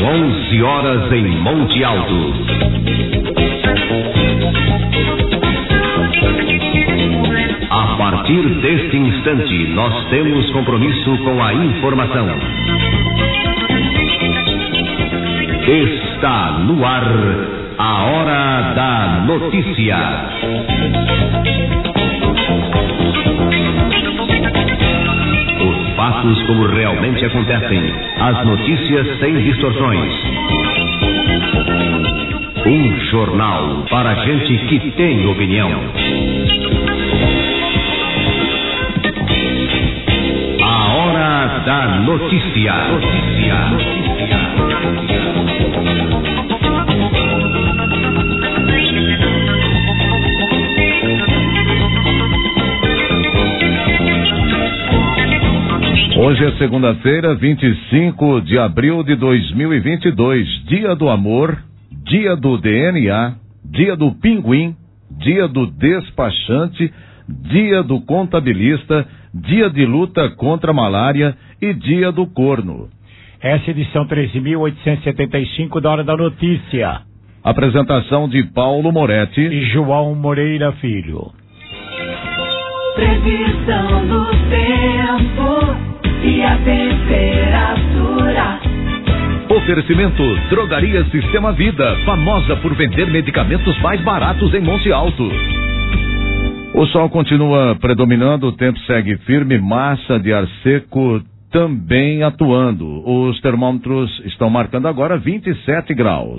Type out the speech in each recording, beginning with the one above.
11 horas em Monte Alto. A partir deste instante, nós temos compromisso com a informação. Está no ar a Hora da Notícia. Os fatos como realmente acontecem, as notícias sem distorções. Um jornal para gente que tem opinião. A Hora da Notícia. Hoje é segunda-feira, 25 de abril de 2022, dia do amor, dia do DNA, dia do pinguim, dia do despachante, dia do contabilista, dia de luta contra a malária e dia do corno. Essa edição 13.875 da Hora da Notícia. Apresentação de Paulo Moretti e João Moreira Filho. Previsão do tempo e a temperatura. Oferecimento Drogaria Sistema Vida, famosa por vender medicamentos mais baratos em Monte Alto. O sol continua predominando, o tempo segue firme, massa de ar seco também atuando. Os termômetros estão marcando agora 27 graus.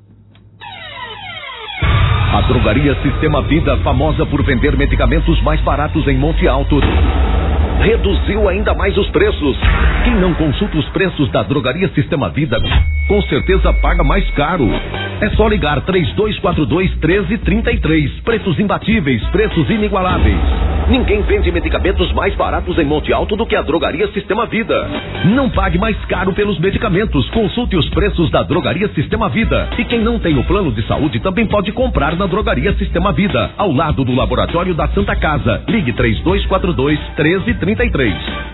A Drogaria Sistema Vida, famosa por vender medicamentos mais baratos em Monte Alto, reduziu ainda mais os preços. Quem não consulta os preços da Drogaria Sistema Vida, com certeza paga mais caro. É só ligar 3242-1333. Preços imbatíveis, preços inigualáveis. Ninguém vende medicamentos mais baratos em Monte Alto do que a Drogaria Sistema Vida. Não pague mais caro pelos medicamentos. Consulte os preços da Drogaria Sistema Vida. E quem não tem o plano de saúde também pode comprar na Drogaria Sistema Vida, ao lado do Laboratório da Santa Casa. Ligue 3242-1333.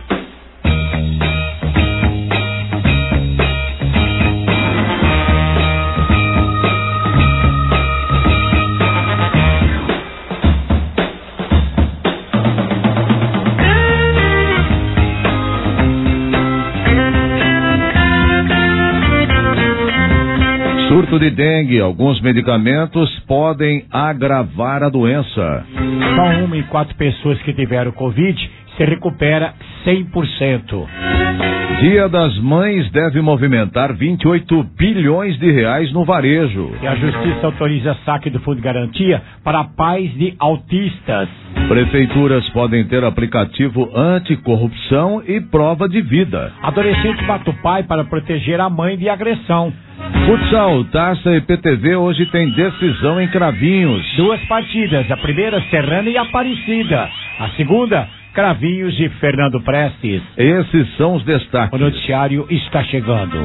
Surto de dengue, alguns medicamentos podem agravar a doença. Só 1 em 4 pessoas que tiveram Covid se recupera 100%. Dia das Mães deve movimentar 28 bilhões de reais no varejo. E a Justiça autoriza saque do Fundo de Garantia para pais de autistas. Prefeituras podem ter aplicativo anticorrupção e prova de vida. Adolescente mata o pai para proteger a mãe de agressão. Futsal, Taça e PTV hoje tem decisão em Cravinhos. 2 partidas, a primeira Serrana e Aparecida. A segunda, Cravinhos e Fernando Prestes. Esses são os destaques. O noticiário está chegando.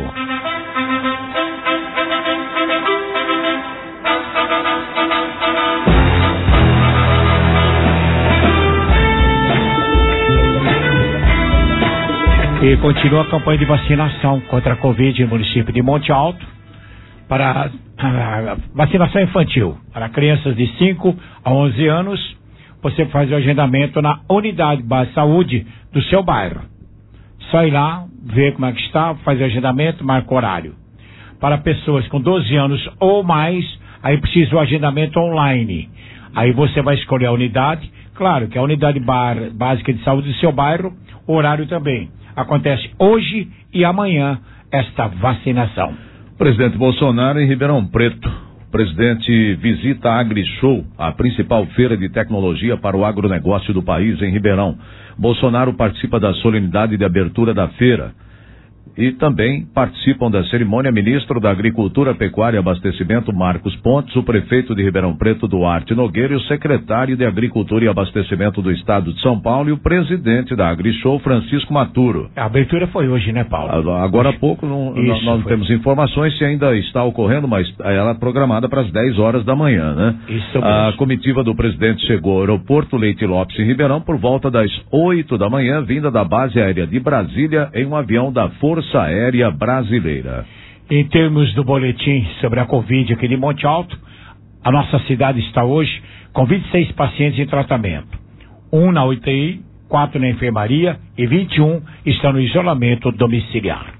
E continua a campanha de vacinação contra a Covid no município de Monte Alto para a vacinação infantil para crianças de 5 a 11 anos. Você faz o agendamento na unidade básica de saúde do seu bairro. Só ir lá, ver como é que está, fazer o agendamento, marca o horário. Para pessoas com 12 anos ou mais, aí precisa o agendamento online. Aí você vai escolher a unidade, claro que a unidade básica de saúde do seu bairro, o horário também. Acontece hoje e amanhã esta vacinação. Presidente Bolsonaro em Ribeirão Preto. O presidente visita a AgriShow, a principal feira de tecnologia para o agronegócio do país, em Ribeirão. Bolsonaro participa da solenidade de abertura da feira. E também participam da cerimônia ministro da Agricultura, Pecuária e Abastecimento, Marcos Pontes, o prefeito de Ribeirão Preto, Duarte Nogueira, e o secretário de Agricultura e Abastecimento do Estado de São Paulo e o presidente da AgriShow, Francisco Maturo. A abertura foi hoje, né, Paulo? Agora há pouco nós não temos informações se ainda está ocorrendo, mas ela é programada para as 10 horas da manhã, né? Isso mesmo. A comitiva do presidente chegou ao aeroporto Leite Lopes, em Ribeirão, por volta das 8 da manhã, vinda da base aérea de Brasília em um avião da Força Aérea Brasileira. Em termos do boletim sobre a Covid aqui de Monte Alto, a nossa cidade está hoje com 26 pacientes em tratamento. 1 na UTI, 4 na enfermaria e 21 estão no isolamento domiciliar.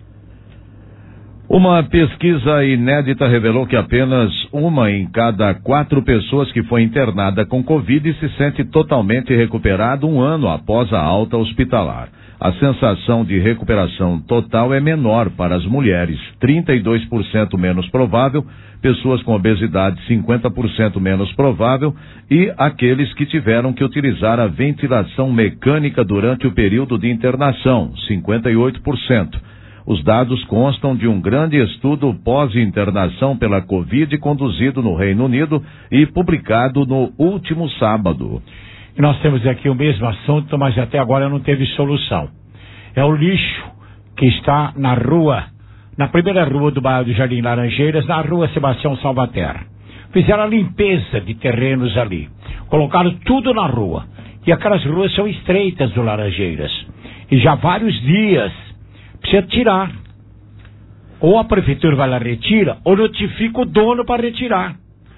Uma pesquisa inédita revelou que apenas 1 em cada 4 pessoas que foi internada com Covid se sente totalmente recuperado 1 ano após a alta hospitalar. A sensação de recuperação total é menor para as mulheres, 32% menos provável, pessoas com obesidade 50% menos provável e aqueles que tiveram que utilizar a ventilação mecânica durante o período de internação, 58%. Os dados constam de um grande estudo pós-internação pela Covid conduzido no Reino Unido e publicado no último sábado. E nós temos aqui o mesmo assunto, mas até agora não teve solução. É o lixo que está na rua, na primeira rua do bairro do Jardim Laranjeiras, na rua Sebastião Salvaterra. Fizeram a limpeza de terrenos ali, colocaram tudo na rua. E aquelas ruas são estreitas do Laranjeiras. E já há vários dias precisa tirar. Ou a prefeitura vai lá retira, ou notifica o dono para retirar.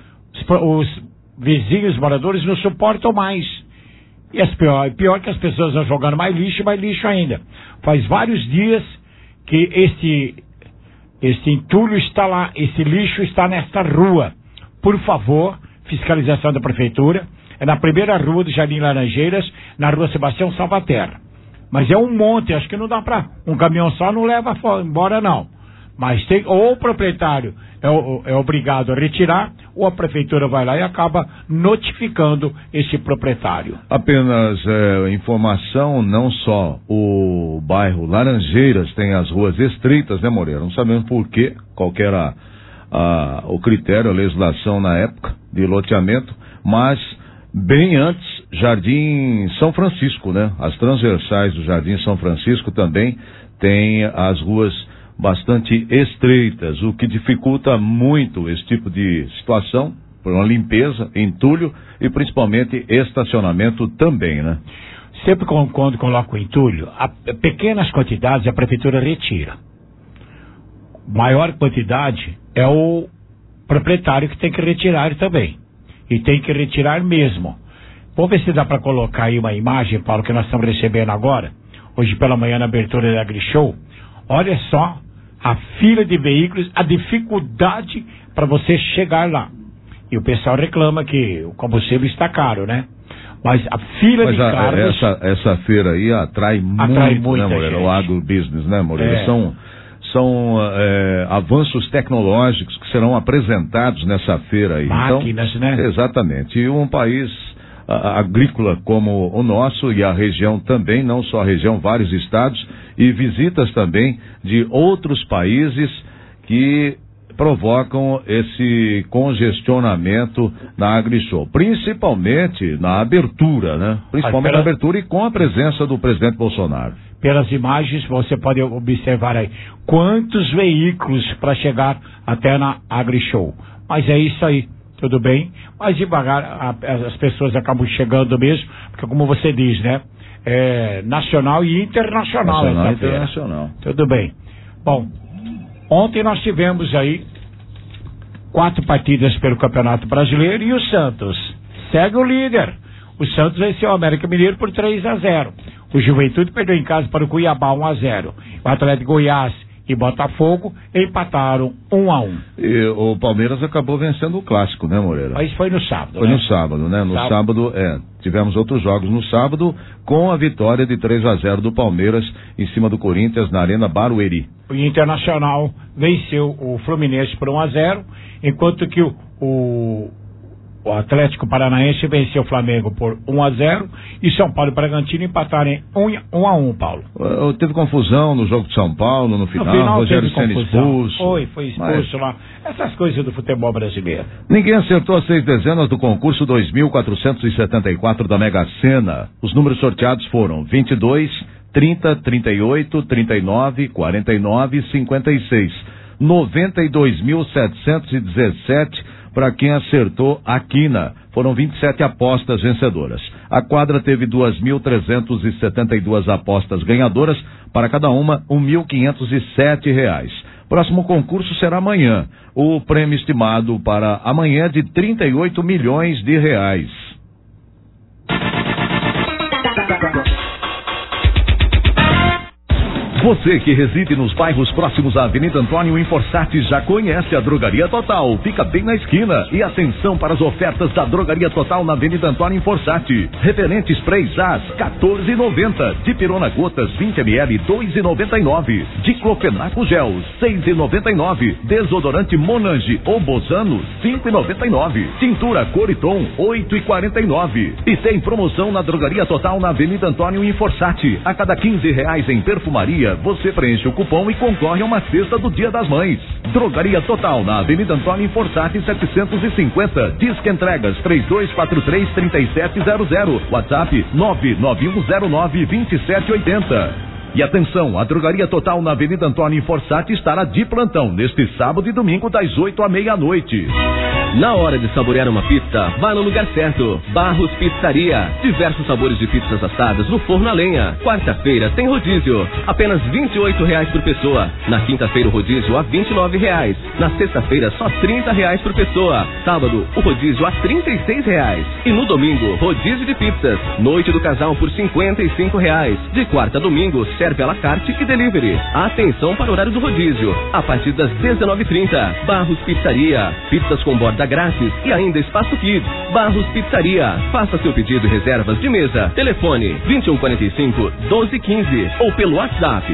Os vizinhos, os moradores não suportam mais. E pior que as pessoas vão jogando mais lixo ainda. Faz vários dias que esse entulho está lá, esse lixo está nesta rua. Por favor, fiscalização da prefeitura. É na primeira rua do Jardim Laranjeiras, na rua Sebastião Salvaterra. Mas é um monte, acho que não dá para um caminhão só não leva embora não. Mas tem, ou o proprietário é obrigado a retirar, ou a prefeitura vai lá e acaba notificando esse proprietário. Apenas informação, não só o bairro Laranjeiras tem as ruas estreitas, né, Moreira? Não sabemos por quê, qual que era o critério, a legislação na época de loteamento, mas bem antes, Jardim São Francisco, né? As transversais do Jardim São Francisco também tem as ruas bastante estreitas, o que dificulta muito esse tipo de situação, por uma limpeza, entulho e principalmente estacionamento também, né? Sempre quando coloca o entulho, pequenas quantidades a prefeitura retira. Maior quantidade é o proprietário que tem que retirar também. E tem que retirar mesmo. Vamos ver se dá para colocar aí uma imagem, Paulo, que nós estamos recebendo agora, hoje pela manhã na abertura da AgriShow. Olha só a fila de veículos, a dificuldade para você chegar lá. E o pessoal reclama que o combustível está caro, né? Mas a fila de carros... Essa feira aí atrai muito, né, Moreira? O agrobusiness, né, Moreira? São avanços tecnológicos que serão apresentados nessa feira aí. Máquinas, então, né? Exatamente. E um país agrícola como o nosso e a região também, não só a região, vários estados e visitas também de outros países que provocam esse congestionamento na AgriShow, principalmente na abertura, né? Principalmente na abertura e com a presença do presidente Bolsonaro. Pelas imagens você pode observar aí quantos veículos para chegar até na AgriShow. Mas é isso aí, tudo bem? Mas devagar as pessoas acabam chegando mesmo, porque como você diz, né? É nacional e internacional. Nacional e internacional. Tudo bem. Bom, ontem nós tivemos aí 4 partidas pelo Campeonato Brasileiro e o Santos segue o líder. O Santos venceu o América Mineiro por 3-0. O Juventude perdeu em casa para o Cuiabá 1-0. O Atlético Goiás e Botafogo empataram 1-1. E o Palmeiras acabou vencendo o clássico, né, Moreira? Mas foi no sábado. Foi, né? No sábado, né? No sábado, tivemos outros jogos no sábado com a vitória de 3-0 do Palmeiras em cima do Corinthians na Arena Barueri. O Internacional venceu o Fluminense por 1-0, enquanto que o Atlético Paranaense venceu o Flamengo por 1-0 e São Paulo e Bragantino empataram em 1-1, Paulo. Teve confusão no jogo de São Paulo, no final Rogério Ceni expulso. Foi expulso lá. Essas coisas do futebol brasileiro. Ninguém acertou as 6 dezenas do concurso 2.474 da Mega Sena. Os números sorteados foram 22, 30, 38, 39, 49 e 56. 92.717 para quem acertou a quina. Foram 27 apostas vencedoras. A quadra teve 2.372 apostas ganhadoras, para cada uma R$ 1.507. Próximo concurso será amanhã. O prêmio estimado para amanhã é de 38 milhões de reais. Você que reside nos bairros próximos à Avenida Antônio em Forçati já conhece a Drogaria Total. Fica bem na esquina. E atenção para as ofertas da Drogaria Total na Avenida Antônio em Forçati. Referente sprays AS, R$14,90. Dipirona gotas 20 ml, R$2,99. Diclofenaco gel, R$6,99. Desodorante Monange ou Bozano, R$5,99. Tintura Coriton, R$8,49. E tem promoção na Drogaria Total na Avenida Antônio em Forçati. A cada R$15 em perfumaria, você preenche o cupom e concorre a uma cesta do Dia das Mães. Drogaria Total na Avenida Antônio em Forçati 750. Disque entregas 3243-3700. WhatsApp 99109-2780. E atenção, a Drogaria Total na Avenida Antônio em Forçati estará de plantão neste sábado e domingo das 8 à meia-noite. Na hora de saborear uma pizza, vá no lugar certo. Barros Pizzaria. Diversos sabores de pizzas assadas no forno a lenha. Quarta-feira tem rodízio, apenas R$28 por pessoa. Na quinta-feira o rodízio a R$29. Na sexta-feira só R$30 por pessoa. Sábado o rodízio a R$36. E no domingo, rodízio de pizzas. Noite do casal por R$55. De quarta a domingo, serve à la carte e delivery. Atenção para o horário do rodízio, a partir das 19h30. Barros Pizzaria. Pizzas com borda grátis e ainda espaço kids. Barros Pizzaria. Faça seu pedido e reservas de mesa. Telefone 2145-1215 ou pelo WhatsApp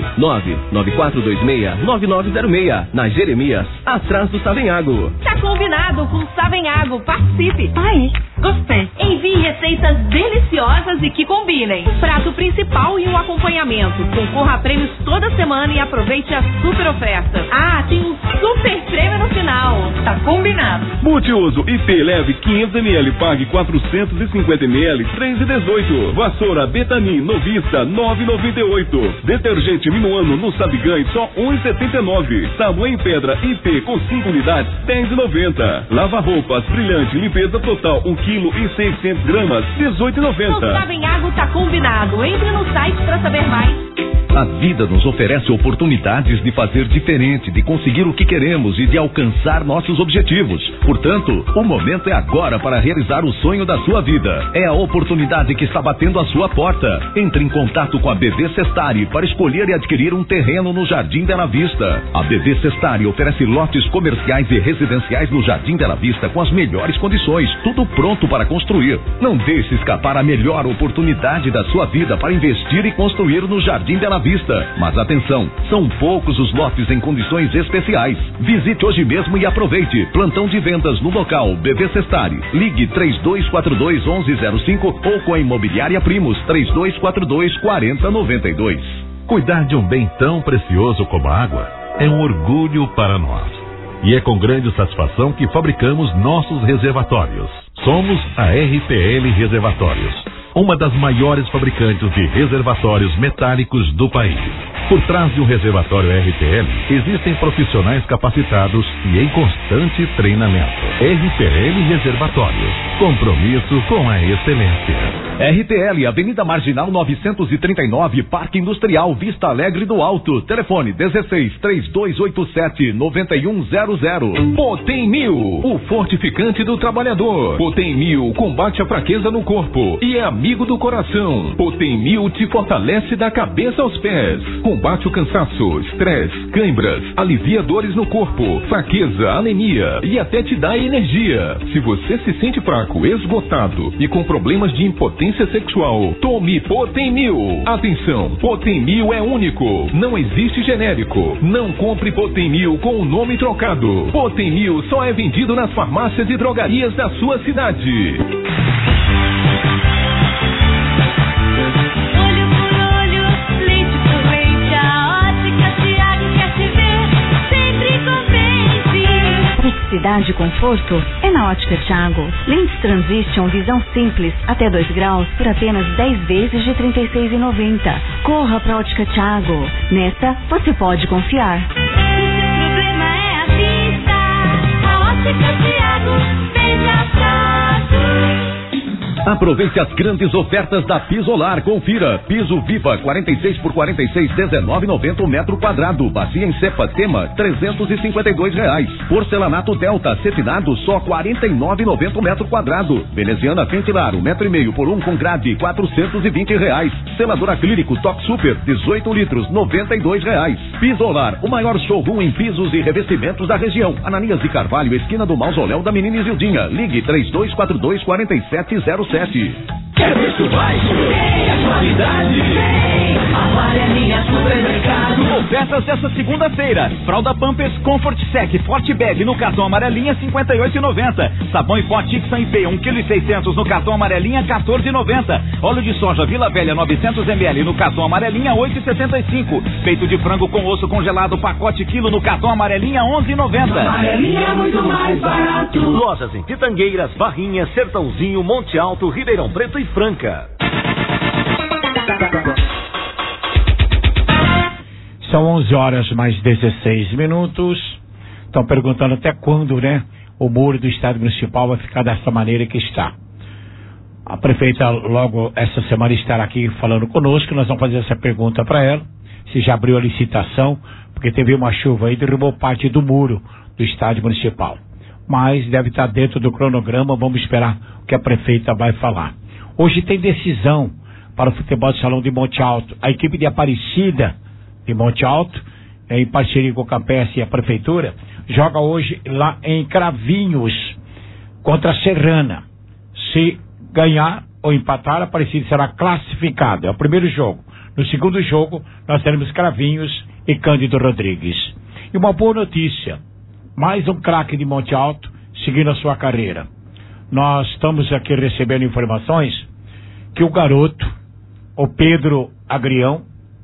99426-9906. Na Jeremias, atrás do Savenhago. Tá combinado com o Savenhago. Participe. Ai, gostei. Envie receitas deliciosas e que combinem. Um prato principal e um acompanhamento. Concorra a prêmios toda semana e aproveite a super oferta. Ah, tem um super prêmio no final. Tá combinado. Multiuso IP leve 500 ml, pague 450 ml, R$3,18. Vassoura Betanin Novista, R$9,98. Detergente Minuano no Sabiganho, só R$1,79. Sabão em pedra IP com 5 unidades, R$10,90. Lava roupas Brilhante Limpeza Total, 1 kg e 600 gramas, R$18,90. O Savenhago tá combinado. Entre no site pra saber mais. A vida nos oferece oportunidades de fazer diferente, de conseguir o que queremos e de alcançar nossos objetivos. Portanto, o momento é agora para realizar o sonho da sua vida. É a oportunidade que está batendo a sua porta. Entre em contato com a BV Sestari para escolher e adquirir um terreno no Jardim Bela Vista. A BV Sestari oferece lotes comerciais e residenciais no Jardim Bela Vista com as melhores condições, tudo pronto para construir. Não deixe escapar a melhor oportunidade da sua vida para investir e construir no Jardim Bela Vista. Mas atenção, são poucos os lotes em condições especiais. Visite hoje mesmo e aproveite. Plantão de vendas no local BV Sestari. Ligue 3242-1105 ou com a Imobiliária Primos 3242-4092. Cuidar de um bem tão precioso como a água é um orgulho para nós. E é com grande satisfação que fabricamos nossos reservatórios. Somos a RPL Reservatórios, uma das maiores fabricantes de reservatórios metálicos do país. Por trás de um reservatório RPL, existem profissionais capacitados e em constante treinamento. RPL Reservatórios, compromisso com a excelência. RPL, Avenida Marginal 939, Parque Industrial, Vista Alegre do Alto. Telefone 16-3287-9100. Potem 1000, o fortificante do trabalhador. Potem 1000 combate a fraqueza no corpo e é amigo do coração. Potem 1000 te fortalece da cabeça aos pés. Combate o cansaço, estresse, câimbras, alivia dores no corpo, fraqueza, anemia e até te dá energia. Se você se sente fraco, esgotado e com problemas de impotência sexual, tome Potem 1000. Atenção, Potem 1000 é único, não existe genérico. Não compre Potem 1000 com o nome trocado. Potem 1000 só é vendido nas farmácias e drogarias da sua cidade. Praticidade e conforto é na Ótica Thiago. Lentes Transition visão simples até 2 graus por apenas 10 vezes de R$ 36,90. Corra pra Ótica Thiago. Nessa você pode confiar. O problema é a vista. A Ótica Thiago, veja fácil. Aproveite as grandes ofertas da Pisolar. Confira. Piso Viva 46 por 46, R$19,90 o metro quadrado. Bacia em cepa Tema, R$352. Porcelanato Delta cetinado, só R$49,90 o metro quadrado. Veneziana Ventilar, 1,5 metro por 1 com grade, R$420. Selador acrílico Toque Super, 18 litros, R$92. Pisolar, o maior showroom em pisos e revestimentos da região. Ananias de Carvalho, esquina do Mausoléu da Menina Isildinha. Ligue 3242-4707. Quer preço baixo? Tem a qualidade. Amarelinha Supermercado. Ofertas dessa segunda-feira. Fralda Pampers Comfort Sec Forte Bag no cartão amarelinha, R$58,90. Sabão em pó Tixan IP 1,6 kg no cartão amarelinha, R$14,90. Óleo de soja Vila Velha 900 ml no cartão amarelinha, R$8,75. Peito de frango com osso congelado pacote quilo no cartão amarelinha, R$11,90. Amarelinha é muito mais barato. Lojas em Pitangueiras, Barrinha, Sertãozinho, Monte Alto, Ribeirão Preto e Franca. São 11h mais 16. Estão perguntando até quando, né, o muro do Estádio Municipal vai ficar dessa maneira que está. A prefeita logo essa semana estará aqui falando conosco. Nós vamos fazer essa pergunta para ela, se já abriu a licitação, porque teve uma chuva aí e derrubou parte do muro do Estádio Municipal. Mas deve estar dentro do cronograma. Vamos esperar o que a prefeita vai falar. Hoje tem decisão para o futebol de salão de Monte Alto. A equipe de Aparecida de Monte Alto, em parceria com o Campestre e a prefeitura, joga hoje lá em Cravinhos contra a Serrana. Se ganhar ou empatar, a Aparecida será classificada. É o primeiro jogo. No segundo jogo, nós teremos Cravinhos e Cândido Rodrigues. E uma boa notícia: mais um craque de Monte Alto seguindo a sua carreira. Nós estamos aqui recebendo informações que o garoto, o Pedro Agrião,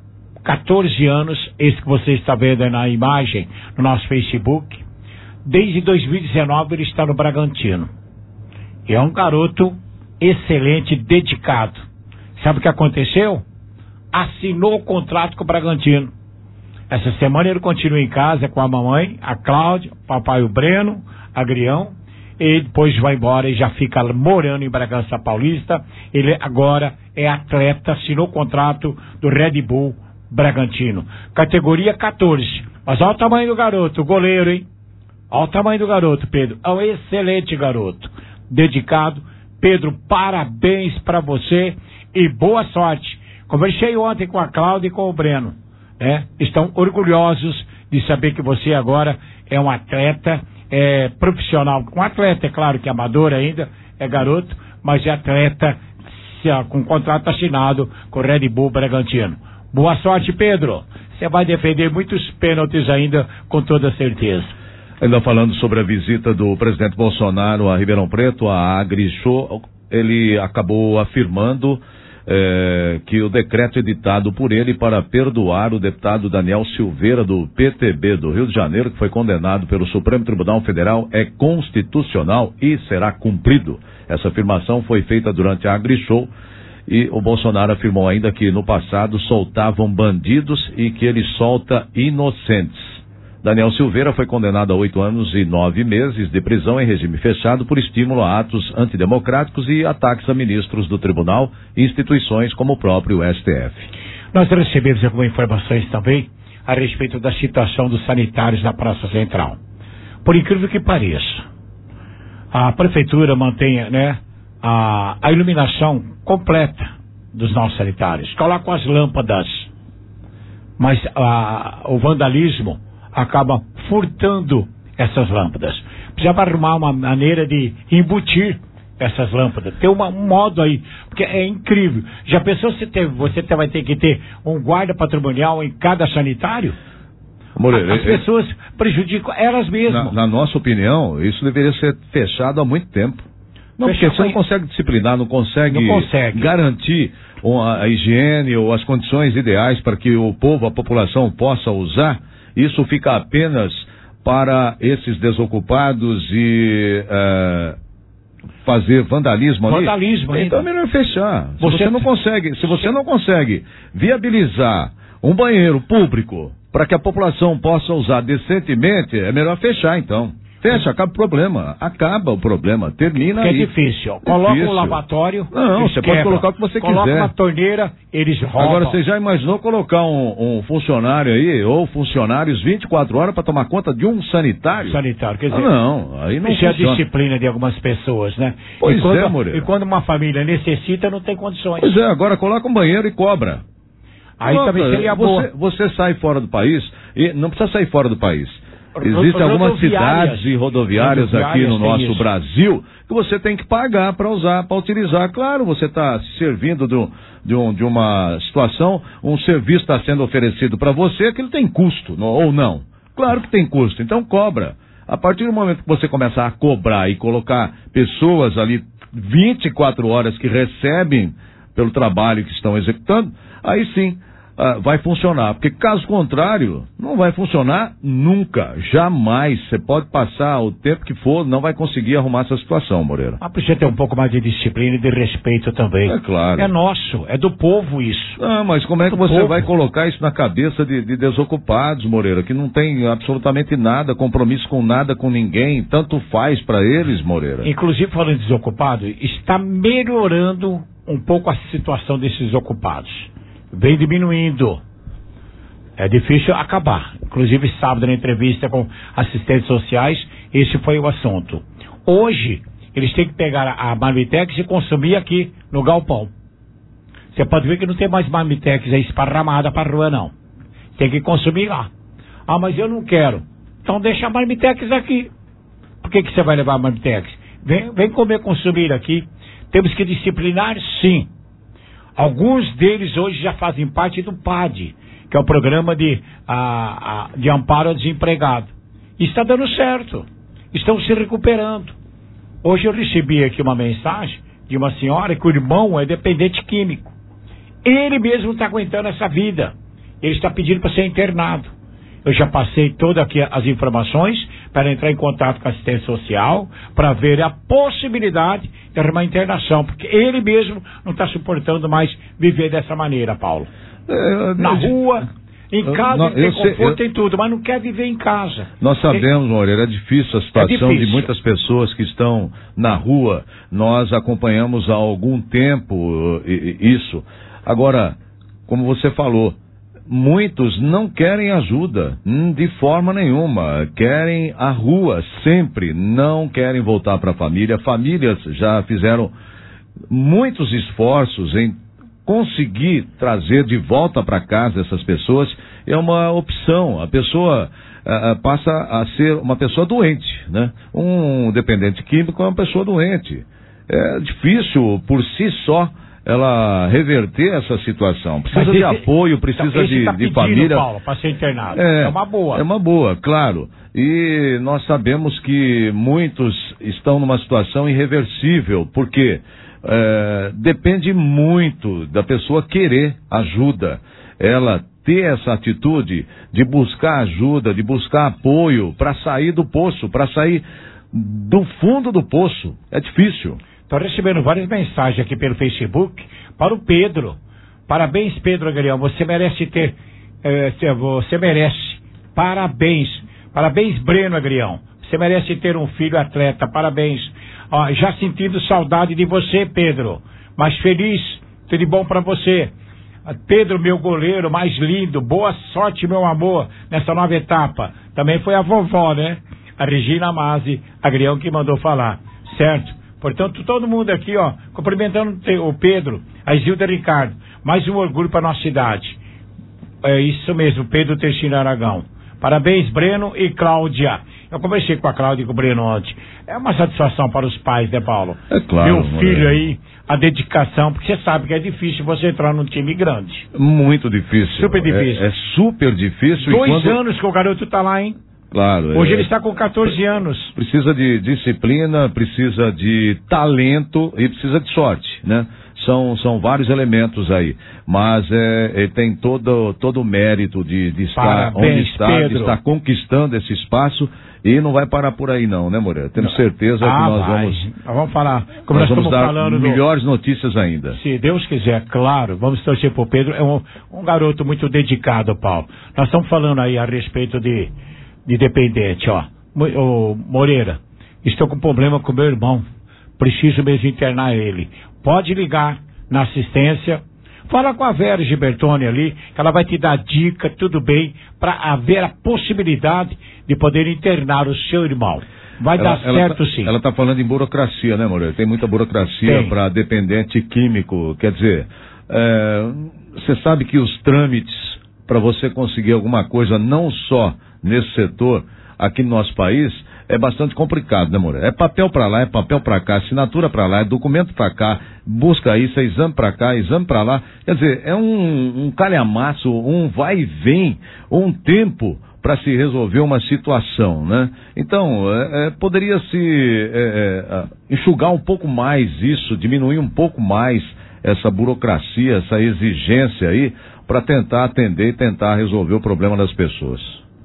14 anos, esse que você está vendo aí na imagem no nosso Facebook, desde 2019 ele está no Bragantino. É um garoto excelente, dedicado. Sabe o que aconteceu? Assinou o contrato com o Bragantino. Essa semana ele continua em casa com a mamãe, a Cláudia, o papai, o Breno, Agrião. E depois vai embora e já fica morando em Bragança Paulista. Ele agora é atleta, assinou o contrato do Red Bull Bragantino. Categoria 14. Mas olha o tamanho do garoto, o goleiro, hein? Olha o tamanho do garoto, Pedro. É um excelente garoto. Dedicado. Pedro, parabéns pra você e boa sorte. Conversei ontem com a Cláudia e com o Breno. Estão orgulhosos de saber que você agora é um atleta profissional. Um atleta, é claro que é amador ainda, é garoto, mas é atleta com contrato assinado com o Red Bull Bragantino. Boa sorte, Pedro. Você vai defender muitos pênaltis ainda, com toda certeza. Ainda falando sobre a visita do presidente Bolsonaro a Ribeirão Preto, a AgriShow, ele acabou afirmando que o decreto editado por ele para perdoar o deputado Daniel Silveira do PTB do Rio de Janeiro, que foi condenado pelo Supremo Tribunal Federal, é constitucional e será cumprido. Essa afirmação foi feita durante a AgriShow e o Bolsonaro afirmou ainda que no passado soltavam bandidos e que ele solta inocentes. Daniel Silveira foi condenado a 8 anos e 9 meses de prisão em regime fechado por estímulo a atos antidemocráticos e ataques a ministros do tribunal e instituições como o próprio STF. Nós recebemos algumas informações também a respeito da situação dos sanitários na Praça Central. Por incrível que pareça, a prefeitura mantém, a iluminação completa dos nossos sanitários. Colocam as lâmpadas, mas o vandalismo acaba furtando essas lâmpadas. Precisava arrumar uma maneira de embutir essas lâmpadas. Tem um modo aí, porque é incrível. Já pensou se você vai ter que ter um guarda patrimonial em cada sanitário? Moreira, as pessoas prejudicam elas mesmas. Na nossa opinião, isso deveria ser fechado há muito tempo. Não, porque você não consegue disciplinar, não consegue garantir a higiene ou as condições ideais para que o povo, a população possa usar. Isso fica apenas para esses desocupados e fazer vandalismo ali. Então é melhor fechar. Se você não consegue viabilizar um banheiro público para que a população possa usar decentemente, é melhor fechar então. Fecha, acaba o problema. Acaba o problema. Termina aí. É difícil. Coloca um lavatório. Não, você pode colocar o que você quiser. Coloca uma torneira, eles roubam. Agora, você já imaginou colocar um funcionário aí, ou funcionários 24 horas para tomar conta de um sanitário? Sanitário, quer dizer... não, aí não isso funciona. É a disciplina de algumas pessoas, né? Pois Moreira. E quando uma família necessita, não tem condições. Pois é, agora coloca um banheiro e cobra. Aí também seria boa. Você sai fora do país, e não precisa sair fora do país. Existem algumas cidades e rodoviárias aqui no nosso Brasil que você tem que pagar para usar, para utilizar. Claro, você está se servindo de uma situação, um serviço está sendo oferecido para você que ele tem custo, ou não. Claro que tem custo, então cobra. A partir do momento que você começar a cobrar e colocar pessoas ali 24 horas que recebem pelo trabalho que estão executando, aí sim vai funcionar, porque caso contrário, não vai funcionar nunca, jamais. Você pode passar o tempo que for, não vai conseguir arrumar essa situação, Moreira. Mas precisa ter um pouco mais de disciplina e de respeito também. É claro. É nosso, é do povo isso. Ah, mas como é que você vai colocar isso na cabeça de desocupados, Moreira, que não tem absolutamente nada, compromisso com nada, com ninguém, tanto faz para eles, Moreira? Inclusive, falando de desocupado, está melhorando um pouco a situação desses desocupados. Vem diminuindo. É difícil acabar. Inclusive, sábado, na entrevista com assistentes sociais, esse foi o assunto. Hoje, eles têm que pegar a Marmitex e consumir aqui no galpão. Você pode ver que não tem mais Marmitex aí esparramada para a rua, não. Tem que consumir lá. Ah, mas eu não quero. Então deixa a Marmitex aqui. Por que você vai levar a Marmitex? Vem consumir aqui. Temos que disciplinar, sim. Alguns deles hoje já fazem parte do PAD, que é o programa de amparo ao desempregado. E está dando certo. Estão se recuperando. Hoje eu recebi aqui uma mensagem de uma senhora que o irmão é dependente químico. Ele mesmo está aguentando essa vida. Ele está pedindo para ser internado. Eu já passei todas aqui as informações para entrar em contato com a assistência social, para ver a possibilidade de arrumar internação, porque ele mesmo não está suportando mais viver dessa maneira, Paulo. Na rua, em casa, tem conforto, tem tudo, mas não quer viver em casa. Nós sabemos, Moreira, é difícil a situação de muitas pessoas que estão na rua. Nós acompanhamos há algum tempo isso. Agora, como você falou, muitos não querem ajuda, de forma nenhuma, querem a rua sempre, não querem voltar para a família. Famílias já fizeram muitos esforços em conseguir trazer de volta para casa essas pessoas, é uma opção. A pessoa passa a ser uma pessoa doente, né? Um dependente químico é uma pessoa doente. É difícil por si só ela reverter essa situação. Precisa de apoio, precisa de família. Paulo, para ser internado. É uma boa. É uma boa, claro. E nós sabemos que muitos estão numa situação irreversível, porque depende muito da pessoa querer ajuda. Ela ter essa atitude de buscar ajuda, de buscar apoio para sair do poço, para sair do fundo do poço. É difícil. Estou recebendo várias mensagens aqui pelo Facebook para o Pedro. Parabéns, Pedro Agrião. Você merece ter. Você merece. Parabéns. Parabéns, Breno Agrião. Você merece ter um filho atleta. Parabéns. Já sentindo saudade de você, Pedro. Mas feliz. Tudo de bom para você. Pedro, meu goleiro mais lindo. Boa sorte, meu amor, nessa nova etapa. Também foi a vovó, né? A Regina Masi Agrião que mandou falar. Certo? Portanto, todo mundo aqui, cumprimentando o Pedro, a Isilda Ricardo. Mais um orgulho para a nossa cidade. É isso mesmo, Pedro Teixeira Aragão. Parabéns, Breno e Cláudia. Eu conversei com a Cláudia e com o Breno ontem. É uma satisfação para os pais, né, Paulo? É claro. Meu filho aí, a dedicação, porque você sabe que é difícil você entrar num time grande. Muito difícil. Super difícil. É super difícil. 2 anos que o garoto tá lá, hein? Claro. Hoje ele está com 14 anos. Precisa de disciplina, precisa de talento e precisa de sorte, né? São vários elementos aí. Mas ele tem todo o mérito de estar onde está, Pedro, de estar conquistando esse espaço e não vai parar por aí não, né, Moreira? Temos certeza que nós vamos falar, como nós estamos dar falando, melhores notícias ainda. Se Deus quiser, claro, vamos torcer pro Pedro. É um garoto muito dedicado, Paulo. Nós estamos falando aí a respeito de dependente, Moreira, estou com problema com meu irmão, preciso mesmo internar ele. Pode ligar na assistência, fala com a Vera Gibertoni ali, que ela vai te dar dica, tudo bem, para haver a possibilidade de poder internar o seu irmão. Vai dar certo, sim. Ela está falando em burocracia, né, Moreira? Tem muita burocracia para dependente químico. Quer dizer, você sabe que os trâmites para você conseguir alguma coisa, não só nesse setor, aqui no nosso país, é bastante complicado, né, Moreira? É papel para lá, é papel para cá, assinatura para lá, é documento para cá, busca isso, é exame para cá, exame para lá. Quer dizer, é um calhamaço, um vai e vem, um tempo para se resolver uma situação, né? Então, poderia se enxugar um pouco mais isso, diminuir um pouco mais essa burocracia, essa exigência aí, para tentar atender e tentar resolver o problema das pessoas.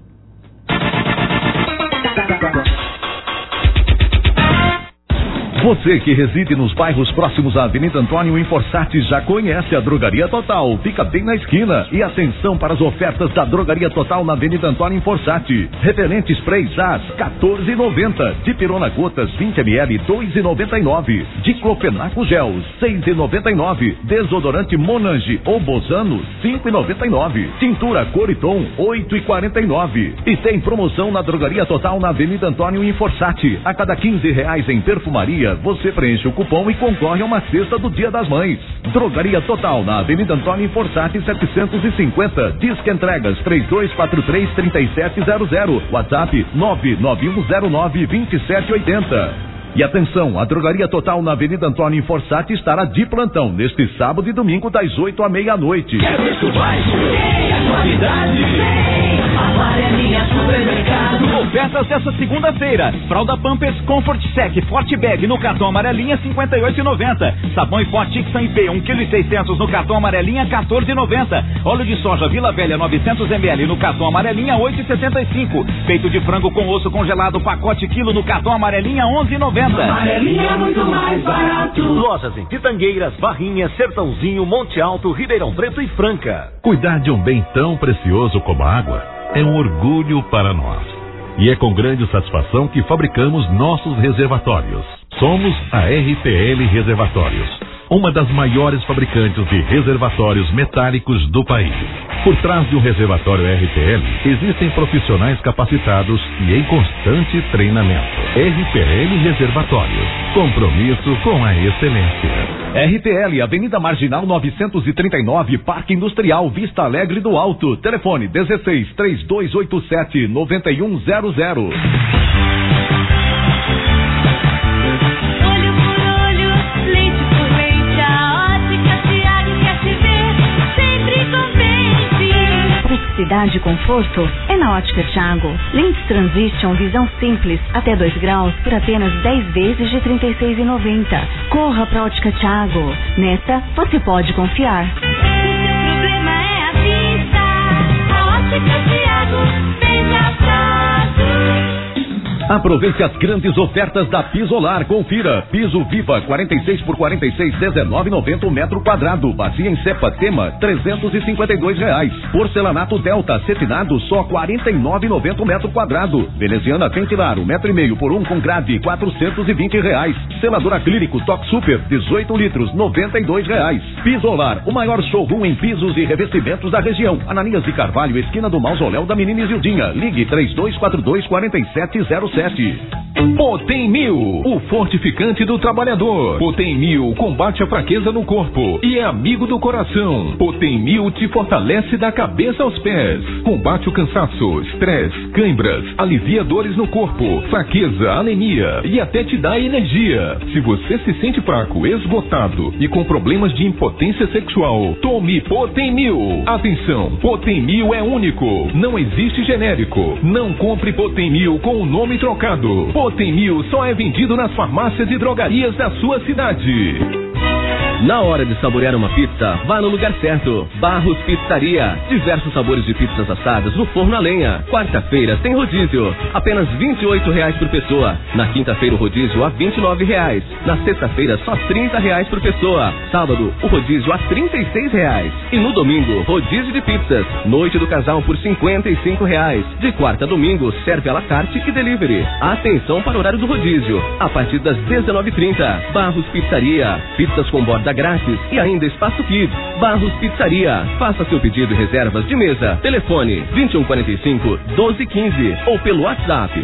Você que reside nos bairros próximos à Avenida Antônio em Forçati já conhece a Drogaria Total. Fica bem na esquina. E atenção para as ofertas da Drogaria Total na Avenida Antônio em Forçati. Repelente spray Zaz, R$14,90. Dipirona gotas 20 ml, R$2,99. Diclofenaco gel, R$6,99. Desodorante Monange ou Bozano, R$5,99. Tintura Coriton, R$8,49. E tem promoção na Drogaria Total na Avenida Antônio em Forçati. A cada R$15 em perfumaria, você preenche o cupom e concorre a uma cesta do Dia das Mães. Drogaria Total na Avenida Antônio em Forçati 750. Disque entregas 3243-3700. WhatsApp 99109-2780. E atenção, a Drogaria Total na Avenida Antônio em Forçati estará de plantão neste sábado e domingo das 8 à meia-noite. Quer preço baixo? Tem a qualidade. A Amarelinha Supermercado. Ofertas essa segunda-feira. Fralda Pampers Comfort Sec Forte Bag no cartão Amarelinha R$58,90. Sabão em pó Tixan IP 1,6 kg no cartão Amarelinha R$14,90. Óleo de soja Vila Velha 900 ml no cartão Amarelinha R$8,75. Peito de frango com osso congelado pacote quilo no cartão Amarelinha R$11,90. Amarelinha é muito mais barato. Lojas em Pitangueiras, Barrinha, Sertãozinho, Monte Alto, Ribeirão Preto e Franca. Cuidar de um bem tão precioso como a água é um orgulho para nós. E é com grande satisfação que fabricamos nossos reservatórios. Somos a RPL Reservatórios, uma das maiores fabricantes de reservatórios metálicos do país. Por trás de um reservatório RPL, existem profissionais capacitados e em constante treinamento. RPL Reservatórios, compromisso com a excelência. RPL, Avenida Marginal 939, Parque Industrial, Vista Alegre do Alto. Telefone 16-3287-9100. Praticidade e conforto é na Ótica Thiago. Lentes Transition visão simples até 2 graus por apenas 10 vezes de R$36,90. Corra pra Ótica Thiago. Nessa você pode confiar. O problema é a vista. A Ótica Thiago vem da Aproveite as grandes ofertas da Pisolar. Confira. Piso Viva 46 por 46, R$19,90 o metro quadrado. Bacia em cepa Tema, R$352. Porcelanato Delta cetinado, só R$49,90 o metro quadrado. Veneziana Ventilar, 1,5 metro por 1 com grade, R$420. Selador acrílico Toque Super, 18 litros, R$92. Pisolar, o maior showroom em pisos e revestimentos da região. Ananias de Carvalho, esquina do Mausoléu da Menina Isildinha. Ligue 3242-4707. Potem 1000, o fortificante do trabalhador. Potem 1000 combate a fraqueza no corpo e é amigo do coração. Potem 1000 te fortalece da cabeça aos pés. Combate o cansaço, estresse, câimbras, alivia dores no corpo, fraqueza, anemia e até te dá energia. Se você se sente fraco, esgotado e com problemas de impotência sexual, tome Potem 1000. Atenção, Potem 1000 é único, não existe genérico. Não compre Potem 1000 com o nome trocado. Potem 1000 só é vendido nas farmácias e drogarias da sua cidade. Na hora de saborear uma pizza, vá no lugar certo. Barros Pizzaria. Diversos sabores de pizzas assadas no forno a lenha. Quarta-feira tem rodízio. Apenas R$28 por pessoa. Na quinta-feira o rodízio a R$29. Na sexta-feira só R$30 por pessoa. Sábado o rodízio a R$36. E no domingo, rodízio de pizzas. Noite do casal por R$55. De quarta a domingo, serve à la carte e delivery. Atenção para o horário do rodízio. A partir das 19h30. Barros Pizzaria. Pizzas com borda grátis e ainda espaço kids. Barros Pizzaria. Faça seu pedido e reservas de mesa. Telefone 2145-1215 ou pelo WhatsApp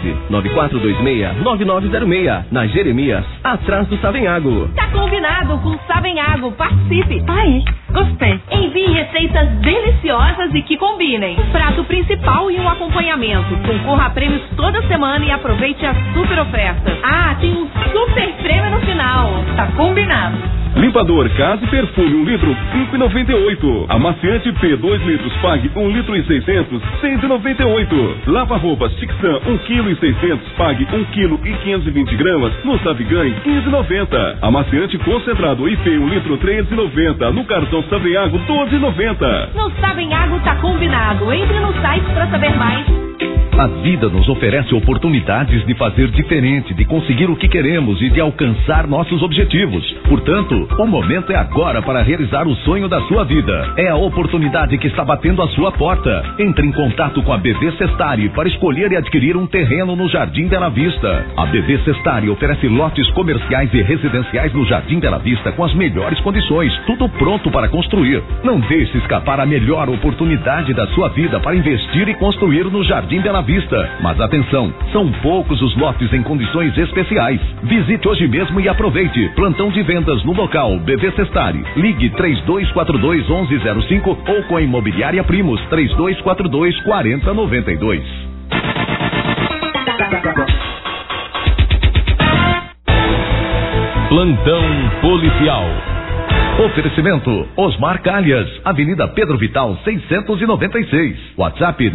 99426-9906. Na Jeremias, atrás do Savenhago. Tá combinado com Savenhago. Participe. Aí, gostei. Envie receitas deliciosas e que combinem. Prato principal e um acompanhamento. Concorra a prêmios toda semana e aproveite as super ofertas. Ah, tem um super prêmio no final. Tá combinado. Limpador Casa e Perfume 1 litro, R$5,98. Amaciante P 2 litros, pague 1,6 litro, R$6,98. Lava-roupas Tixan 1,6 kg, pague 1,520 kg, no Savigan, R$15,90. Amaciante concentrado IP 1 litro, R$13,90. No cartão Savenhago, R$12,90. No Savenhago tá combinado. Entre no site pra saber mais. A vida nos oferece oportunidades de fazer diferente, de conseguir o que queremos e de alcançar nossos objetivos. Portanto, o momento é agora para realizar o sonho da sua vida. É a oportunidade que está batendo à sua porta. Entre em contato com a BV Sestari para escolher e adquirir um terreno no Jardim Bela Vista. A BV Sestari oferece lotes comerciais e residenciais no Jardim Bela Vista com as melhores condições, tudo pronto para construir. Não deixe escapar a melhor oportunidade da sua vida para investir e construir no Jardim Bela Vista. Mas atenção, são poucos os lotes em condições especiais. Visite hoje mesmo e aproveite. Plantão de vendas no local BV Sestari. Ligue 3242-1105 ou com a Imobiliária Primos 3242-4092. Plantão policial. Oferecimento Osmar Calhas, Avenida Pedro Vital 696, WhatsApp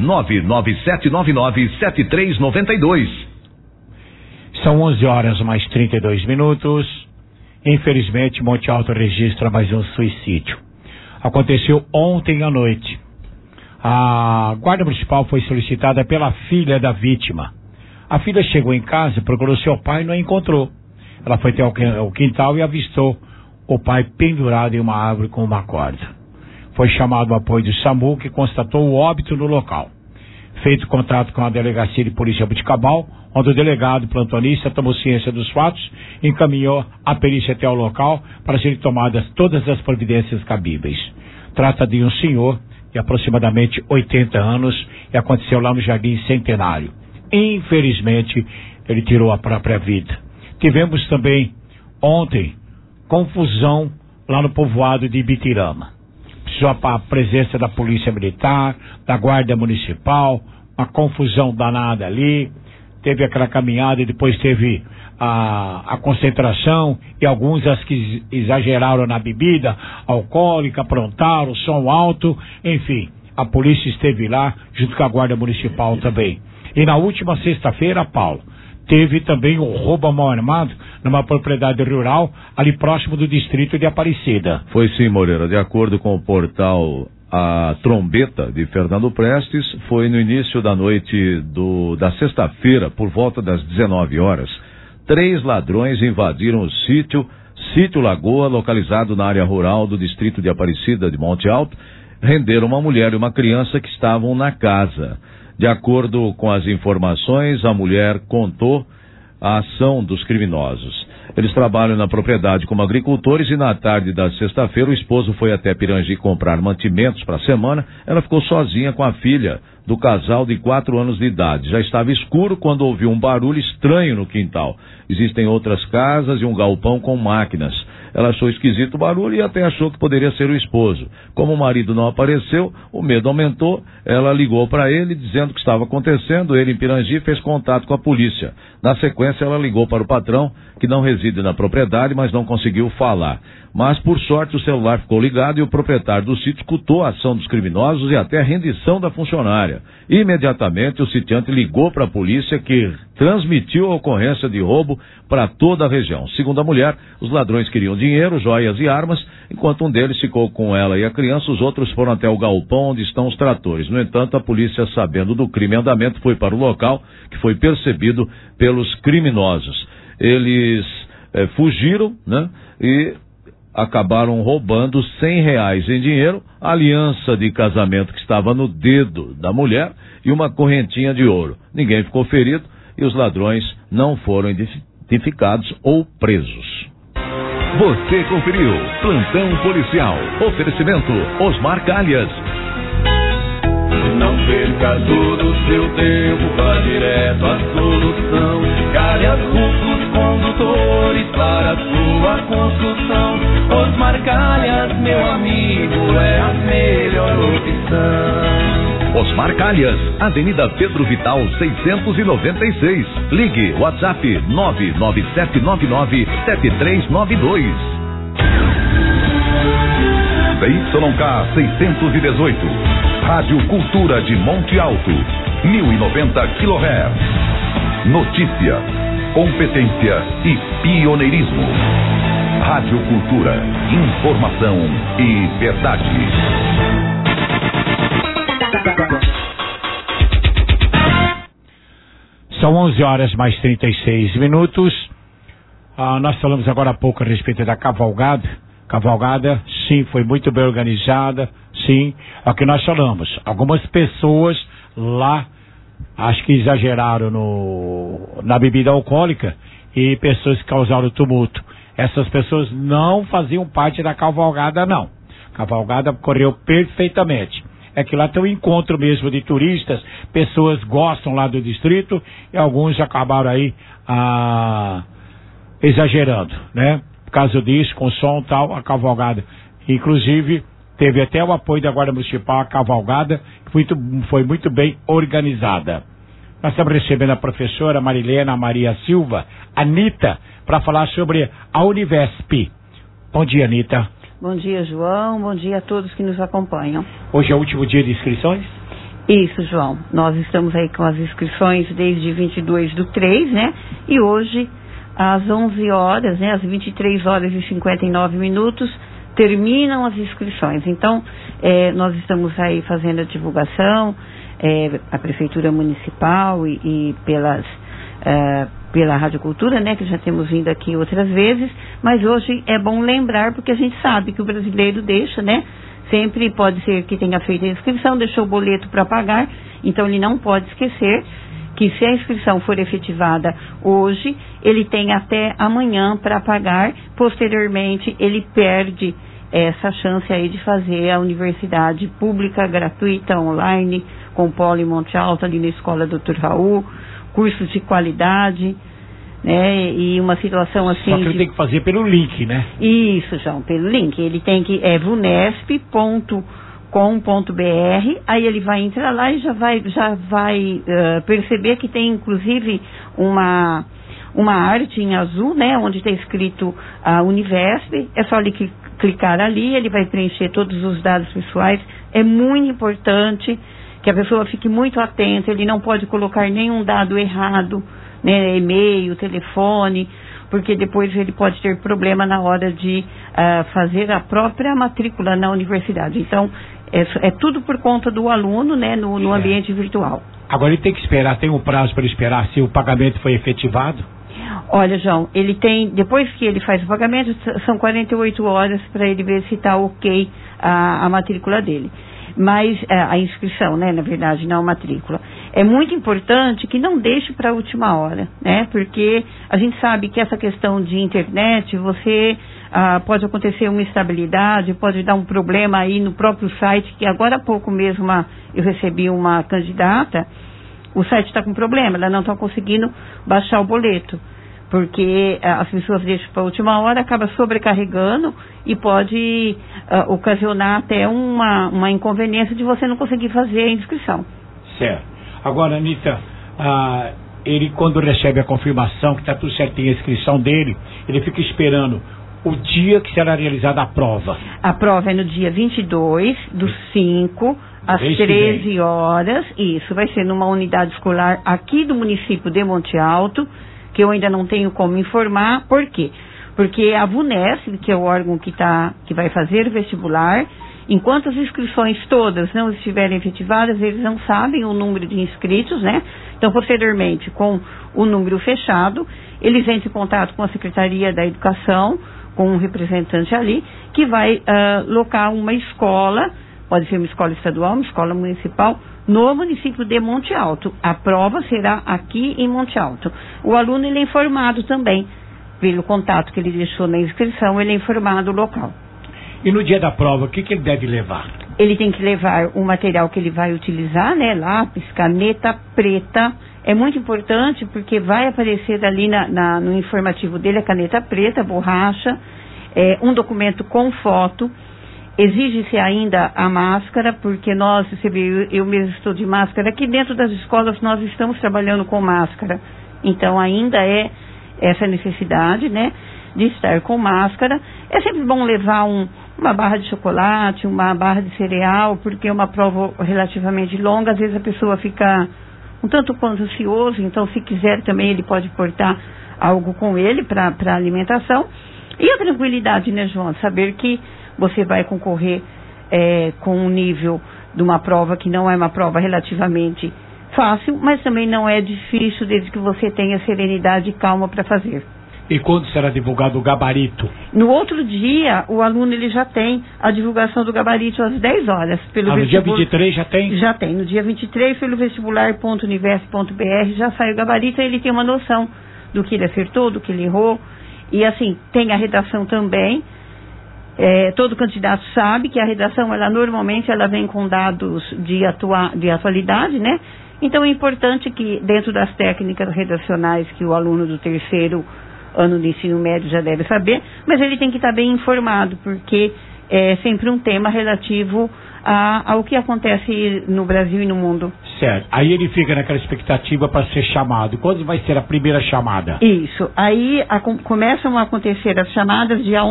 997997392. São 11 horas mais 32 minutos. Infelizmente, Monte Alto registra mais um suicídio. Aconteceu ontem à noite. A Guarda Municipal foi solicitada pela filha da vítima. A filha chegou em casa, procurou seu pai e não a encontrou. Ela foi até o quintal e avistou o pai pendurado em uma árvore com uma corda. Foi chamado o apoio do SAMU, que constatou o óbito no local. Feito contato com a Delegacia de Polícia Buticabal, onde o delegado plantonista tomou ciência dos fatos e encaminhou a perícia até o local para serem tomadas todas as providências cabíveis. Trata de um senhor de aproximadamente 80 anos e aconteceu lá no Jardim Centenário. Infelizmente, ele tirou a própria vida. Tivemos também ontem confusão lá no povoado de Ibitirama. Precisou a presença da Polícia Militar, da Guarda Municipal, uma confusão danada ali. Teve aquela caminhada e depois teve a concentração e alguns as que exageraram na bebida alcoólica, aprontaram, som alto, enfim. A polícia esteve lá junto com a Guarda Municipal também. E na última sexta-feira, Paulo, teve também um roubo a mão armado numa propriedade rural ali próximo do distrito de Aparecida. Foi sim, Moreira. De acordo com o portal A Trombeta de Fernando Prestes, foi no início da noite da sexta-feira, por volta das 19 horas. 3 ladrões invadiram o sítio Lagoa, localizado na área rural do distrito de Aparecida de Monte Alto, renderam uma mulher e uma criança que estavam na casa. De acordo com as informações, a mulher contou a ação dos criminosos. Eles trabalham na propriedade como agricultores e na tarde da sexta-feira o esposo foi até Pirangi comprar mantimentos para a semana. Ela ficou sozinha com a filha do casal de 4 anos de idade. Já estava escuro quando ouviu um barulho estranho no quintal. Existem outras casas e um galpão com máquinas. Ela achou esquisito o barulho e até achou que poderia ser o esposo. Como o marido não apareceu, o medo aumentou. Ela ligou para ele dizendo o que estava acontecendo. Ele, em Pirangi, fez contato com a polícia. Na sequência, ela ligou para o patrão, que não reside na propriedade, mas não conseguiu falar. Mas, por sorte, o celular ficou ligado e o proprietário do sítio escutou a ação dos criminosos e até a rendição da funcionária. Imediatamente, o sitiante ligou para a polícia, que transmitiu a ocorrência de roubo para toda a região. Segundo a mulher, os ladrões queriam dinheiro, joias e armas, enquanto um deles ficou com ela e a criança, os outros foram até o galpão onde estão os tratores. No entanto, a polícia, sabendo do crime em andamento, foi para o local, que foi percebido pelos criminosos. Eles fugiram, né? E acabaram roubando R$100 em dinheiro, a aliança de casamento que estava no dedo da mulher e uma correntinha de ouro. Ninguém ficou ferido e os ladrões não foram identificados ou presos. Você conferiu Plantão Policial. Oferecimento Osmar Calhas. Não perca todo o seu tempo, vá direto à solução. Calhas Rufos Condutores para a sua construção. Osmar Calhas, meu amigo, é a melhor opção. Osmar Calhas, Avenida Pedro Vital 696. Ligue WhatsApp 997997392. ZYK 618. Rádio Cultura de Monte Alto, 1090 kHz. Notícia, competência e pioneirismo. Rádio Cultura, informação e verdade. São 11h mais 36. Nós falamos agora há pouco a respeito da cavalgada. Cavalgada, sim, foi muito bem organizada, sim, é o que nós falamos. Algumas pessoas lá, acho que exageraram na bebida alcoólica e pessoas que causaram tumulto. Essas pessoas não faziam parte da cavalgada, não. A cavalgada correu perfeitamente. É que lá tem um encontro mesmo de turistas, pessoas gostam lá do distrito e alguns acabaram aí exagerando, né? Por causa disso, com som e tal, a cavalgada. Inclusive, teve até o apoio da Guarda Municipal, a cavalgada, que foi muito bem organizada. Nós estamos recebendo a professora Marilena Maria Silva, Anita, para falar sobre a Univesp. Bom dia, Anita. Bom dia, João. Bom dia a todos que nos acompanham. Hoje é o último dia de inscrições? Isso, João. Nós estamos aí com as inscrições desde 22/3, né? E hoje, às 11 horas, né? Às 23h59, terminam as inscrições. Então, nós estamos aí fazendo a divulgação, a Prefeitura Municipal e pela Rádio Cultura, né, que já temos vindo aqui outras vezes, mas hoje é bom lembrar, porque a gente sabe que o brasileiro deixa, né, sempre pode ser que tenha feito a inscrição, deixou o boleto para pagar, então ele não pode esquecer que se a inscrição for efetivada hoje, ele tem até amanhã para pagar, posteriormente ele perde essa chance aí de fazer a universidade pública, gratuita, online, com polo em Monte Alto, ali na Escola Dr. Raul, cursos de qualidade, né, e uma situação assim... Só que ele tem que fazer pelo link, né? Isso, João, pelo link. Ele tem que, vunesp.com.br, aí ele vai entrar lá e já vai perceber que tem, inclusive, uma arte em azul, né, onde está escrito a Univesp. É só ele clicar ali, ele vai preencher todos os dados pessoais. É muito importante que a pessoa fique muito atenta, ele não pode colocar nenhum dado errado, né, e-mail, telefone, porque depois ele pode ter problema na hora de fazer a própria matrícula na universidade. Então, é tudo por conta do aluno, né, no ambiente virtual. Agora ele tem que esperar, tem um prazo para esperar se o pagamento foi efetivado? Olha, João, ele tem, depois que ele faz o pagamento, são 48 horas para ele ver se está ok a matrícula dele. Mas a inscrição, né, na verdade, não a matrícula. É muito importante que não deixe para a última hora, né, porque a gente sabe que essa questão de internet, pode acontecer uma instabilidade, pode dar um problema aí no próprio site, que agora há pouco mesmo eu recebi uma candidata, o site está com problema, ela não está conseguindo baixar o boleto, porque as pessoas deixam para a última hora, acaba sobrecarregando e pode ocasionar até uma inconveniência de você não conseguir fazer a inscrição. Certo. Agora, Anita, ele quando recebe a confirmação que está tudo certinho a inscrição dele, ele fica esperando o dia que será realizada a prova? A prova é no dia 22/5, às 13 horas. Isso vai ser numa unidade escolar aqui do município de Monte Alto, que eu ainda não tenho como informar. Por quê? Porque a VUNESP, que é o órgão que vai fazer o vestibular, enquanto as inscrições todas não estiverem efetivadas, eles não sabem o número de inscritos, né? Então, posteriormente, com o número fechado, eles entram em contato com a Secretaria da Educação, com um representante ali, que vai locar uma escola, pode ser uma escola estadual, uma escola municipal, no município de Monte Alto. A prova será aqui em Monte Alto. O aluno, ele é informado também, pelo contato que ele deixou na inscrição, ele é informado o local. E no dia da prova, o que ele deve levar? Ele tem que levar o material que ele vai utilizar, né? Lápis, caneta preta. É muito importante porque vai aparecer ali no informativo dele a caneta preta, borracha, um documento com foto. Exige-se ainda a máscara, porque eu mesmo estou de máscara. Aqui dentro das escolas nós estamos trabalhando com máscara. Então ainda é essa necessidade, né? De estar com máscara. É sempre bom levar uma barra de chocolate, uma barra de cereal, porque é uma prova relativamente longa. Às vezes a pessoa fica um tanto quanto ansioso, então se quiser também ele pode portar algo com ele para alimentação. E a tranquilidade, né, João? Saber que você vai concorrer com um nível de uma prova que não é uma prova relativamente fácil, mas também não é difícil, desde que você tenha serenidade e calma para fazer. E quando será divulgado o gabarito? No outro dia, o aluno ele já tem a divulgação do gabarito às 10 horas. No dia 23 já tem? Já tem. No dia 23, pelo vestibular.universo.br, já sai o gabarito, e ele tem uma noção do que ele acertou, do que ele errou. E assim, tem a redação também. Todo candidato sabe que a redação, normalmente, ela vem com dados de atualidade, né? Então, é importante que, dentro das técnicas redacionais que o aluno do terceiro ano de ensino médio já deve saber, mas ele tem que estar bem informado, porque é sempre um tema relativo ao que acontece no Brasil e no mundo. Certo. Aí ele fica naquela expectativa para ser chamado. Quando vai ser a primeira chamada? Isso. Aí começam a acontecer as chamadas dia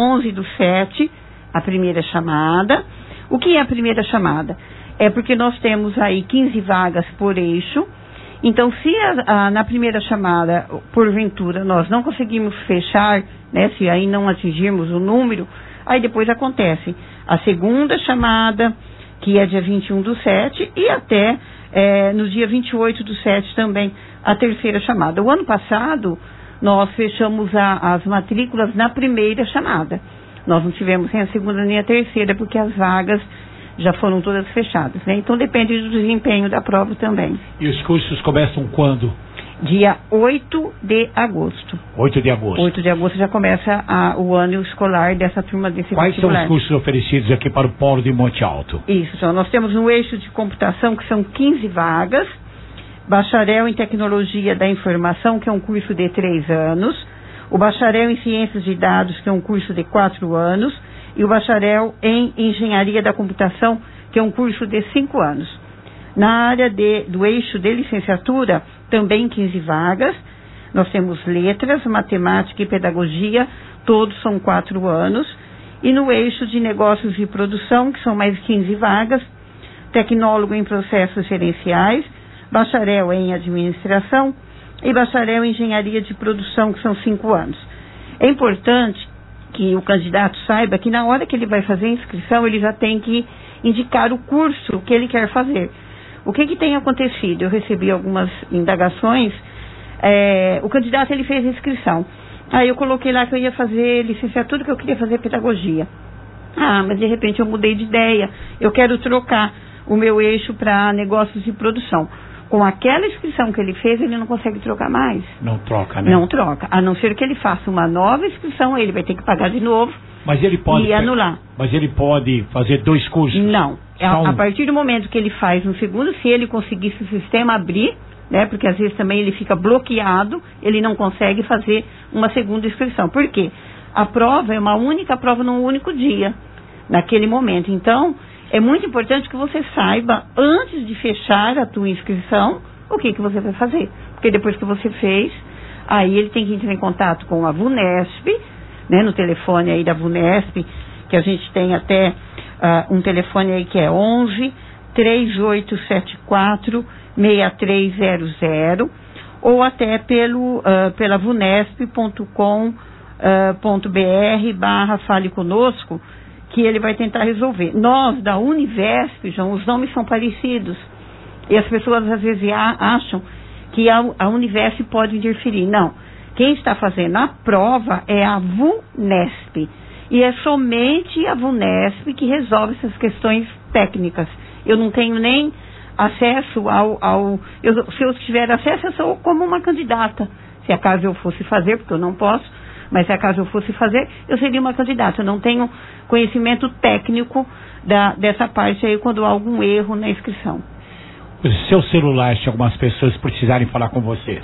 11/7, a primeira chamada. O que é a primeira chamada? É porque nós temos aí 15 vagas por eixo. Então, se na primeira chamada, porventura, nós não conseguimos fechar, né, se aí não atingirmos o número, aí depois acontece a segunda chamada, que é dia 21/7, e até no dia 28/7 também a terceira chamada. O ano passado, nós fechamos as matrículas na primeira chamada. Nós não tivemos nem a segunda nem a terceira, porque as vagas já foram todas fechadas, né? Então depende do desempenho da prova também. E os cursos começam quando? Dia 8 de agosto. 8 de agosto. 8 de agosto já começa o ano escolar dessa turma desse Quais vestibular. São os cursos oferecidos aqui para o Polo de Monte Alto? Isso, então, nós temos no eixo de computação, que são 15 vagas, bacharel em tecnologia da informação, que é um curso de 3 anos, o bacharel em ciências de dados, que é um curso de 4 anos, e o bacharel em engenharia da computação, que é um curso de 5 anos. Na área do eixo de licenciatura, também 15 vagas. Nós temos letras, matemática e pedagogia, todos são 4 anos. E no eixo de negócios e produção, que são mais 15 vagas, tecnólogo em processos gerenciais, bacharel em administração e bacharel em engenharia de produção, que são 5 anos. É importante que o candidato saiba que na hora que ele vai fazer a inscrição, ele já tem que indicar o curso que ele quer fazer. O que tem acontecido? Eu recebi algumas indagações. O candidato, ele fez a inscrição. Aí eu coloquei lá que eu ia fazer licenciatura, que eu queria fazer pedagogia. Mas de repente eu mudei de ideia. Eu quero trocar o meu eixo para negócios e produção. Com aquela inscrição que ele fez, ele não consegue trocar mais. Não troca, né? Não troca. A não ser que ele faça uma nova inscrição, ele vai ter que pagar de novo. Mas ele pode e anular. Mas ele pode fazer 2 cursos? Não. A partir do momento que ele faz um segundo, se ele conseguir, se o sistema abrir, né? Porque às vezes também ele fica bloqueado, ele não consegue fazer uma segunda inscrição. Por quê? A prova é uma única prova num único dia, naquele momento. Então, é muito importante que você saiba, antes de fechar a tua inscrição, o que você vai fazer. Porque depois que você fez, aí ele tem que entrar em contato com a VUNESP né, no telefone aí da VUNESP, que a gente tem até um telefone aí que é 11 3874 6300, ou até pela vunesp.com.br/fale conosco, que ele vai tentar resolver. Nós, da Univesp, João, os nomes são parecidos, e as pessoas às vezes acham que a Univesp pode interferir. Não, quem está fazendo a prova é a VUNESP, e é somente a VUNESP que resolve essas questões técnicas. Eu não tenho nem acesso se eu tiver acesso, eu sou como uma candidata. Se acaso eu fosse fazer, porque eu não posso, mas se acaso eu fosse fazer, eu seria uma candidata. Eu não tenho conhecimento técnico dessa parte aí quando há algum erro na inscrição. O seu celular, se algumas pessoas precisarem falar com você.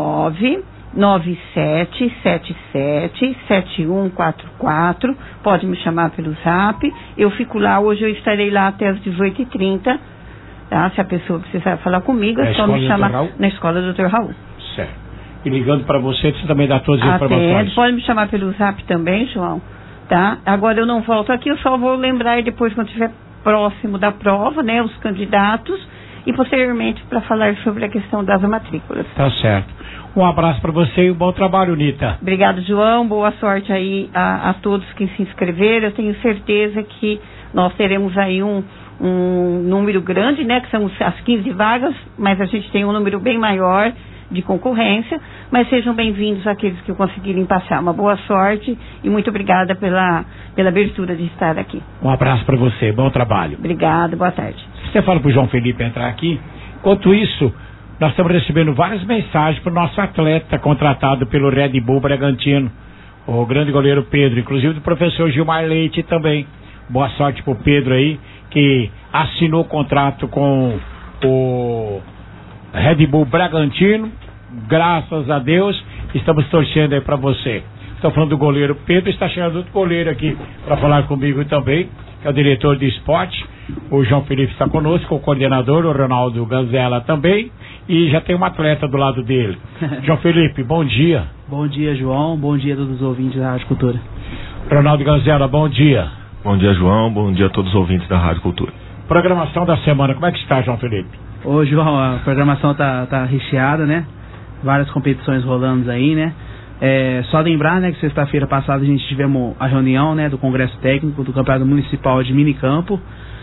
997777144. Pode me chamar pelo Zap. Eu fico lá, hoje eu estarei lá até as 18h30. Tá? Se a pessoa precisar falar comigo, é só me chamar na escola do Dr. Raul. Certo. E ligando para você também dá todas as informações. Pode me chamar pelo Zap também, João. Tá? Agora eu não volto aqui, eu só vou lembrar depois quando estiver próximo da prova, né, os candidatos, e posteriormente para falar sobre a questão das matrículas. Tá certo. Um abraço para você e um bom trabalho, Nita. Obrigado, João. Boa sorte aí a todos que se inscreveram. Eu tenho certeza que nós teremos aí um número grande, né, que são as 15 vagas, mas a gente tem um número bem maior de concorrência, mas sejam bem-vindos aqueles que conseguirem passar. Uma boa sorte e muito obrigada pela abertura de estar aqui. Um abraço para você, bom trabalho. Obrigada, boa tarde. Você fala para o João Felipe entrar aqui. Enquanto isso, nós estamos recebendo várias mensagens para o nosso atleta contratado pelo Red Bull Bragantino, o grande goleiro Pedro, inclusive do professor Gilmar Leite também. Boa sorte pro Pedro aí, que assinou contrato com o Red Bull Bragantino. Graças a Deus, estamos torcendo aí para você. Estou falando do goleiro Pedro, está chegando outro goleiro aqui para falar comigo também, que é o diretor de esporte. O João Felipe está conosco, o coordenador, o Ronaldo Ganzella também, e já tem um atleta do lado dele. João Felipe, bom dia. Bom dia, João. Bom dia a todos os ouvintes da Rádio Cultura. Ronaldo Ganzella, bom dia. Bom dia, João. Bom dia a todos os ouvintes da Rádio Cultura. Programação da semana, como é que está, João Felipe? Ô, João, a programação tá recheada, né? Várias competições rolando aí, né? Só lembrar, né, que sexta-feira passada a gente tivemos a reunião, né, do Congresso Técnico do Campeonato Municipal de Minicampo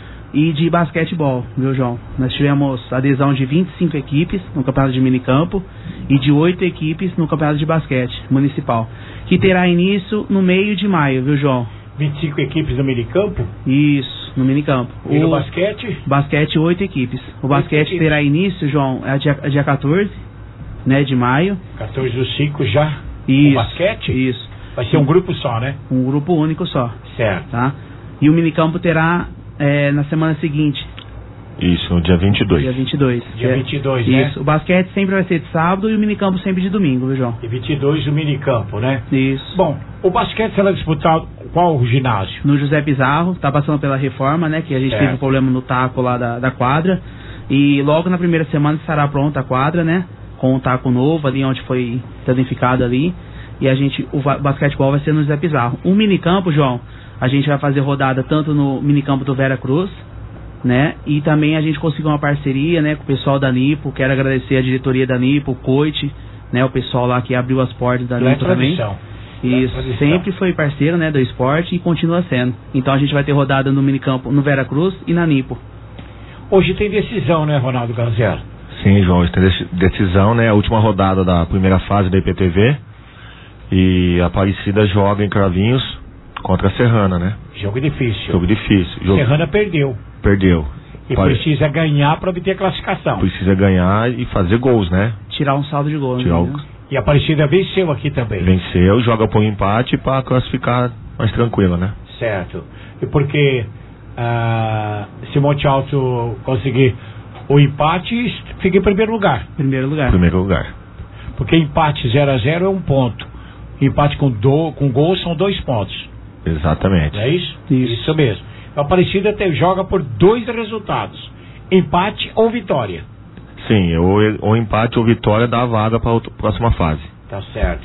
e de basquetebol, viu, João? Nós tivemos adesão de 25 equipes no Campeonato de Minicampo e de 8 equipes no Campeonato de Basquete Municipal, que terá início no meio de maio, viu, João? 25 equipes no minicampo? Isso, no minicampo. E no basquete? Basquete, 8 equipes. O basquete terá início, João, dia 14, né, de maio. 14 do 5 já? Isso. O basquete? Isso. Vai ser um grupo só, né? Um grupo único só. Certo. Tá? E o minicampo terá na semana seguinte. Isso, no dia 22. Dia 22. Dia 22, né? Isso. O basquete sempre vai ser de sábado e o minicampo sempre de domingo, viu, João? E 22 o minicampo, né? Isso. Bom, o basquete será disputado qual ginásio? No José Pizarro, tá passando pela reforma, né? Que a gente teve um problema no taco lá da quadra. E logo na primeira semana estará pronta a quadra, né? Com o taco novo ali, onde foi danificado ali. E o basquetebol vai ser no José Pizarro. O minicampo, João, a gente vai fazer rodada tanto no minicampo do Vera Cruz, né? E também a gente conseguiu uma parceria, né, com o pessoal da Nipo. Quero agradecer a diretoria da Nipo, o Coit, né, o pessoal lá que abriu as portas da Nipo também. Isso, sempre foi parceiro, né, do esporte e continua sendo. Então a gente vai ter rodada no minicampo no Vera Cruz e na Nipo. Hoje tem decisão, né, Ronaldo Ganzella? Sim, João, hoje tem decisão, né, a última rodada da primeira fase da IPTV. E a Aparecida joga em Cravinhos contra a Serrana, né? Jogo difícil. Jogo difícil. Serrana perdeu. E precisa ganhar para obter a classificação. Precisa ganhar e fazer gols, né? Tirar um saldo de gols. E a Aparecida venceu aqui também. Venceu, joga por empate para classificar mais tranquila, né? Certo. E porque se Monte Alto conseguir o empate, fica em primeiro lugar. Primeiro lugar. Porque empate 0-0 é 1 ponto. Empate com gol são 2 pontos. Exatamente. Não é isso? Isso mesmo. A Aparecida joga por 2 resultados: empate ou vitória. Sim, ou empate ou vitória dá a vaga para a próxima fase. Tá certo.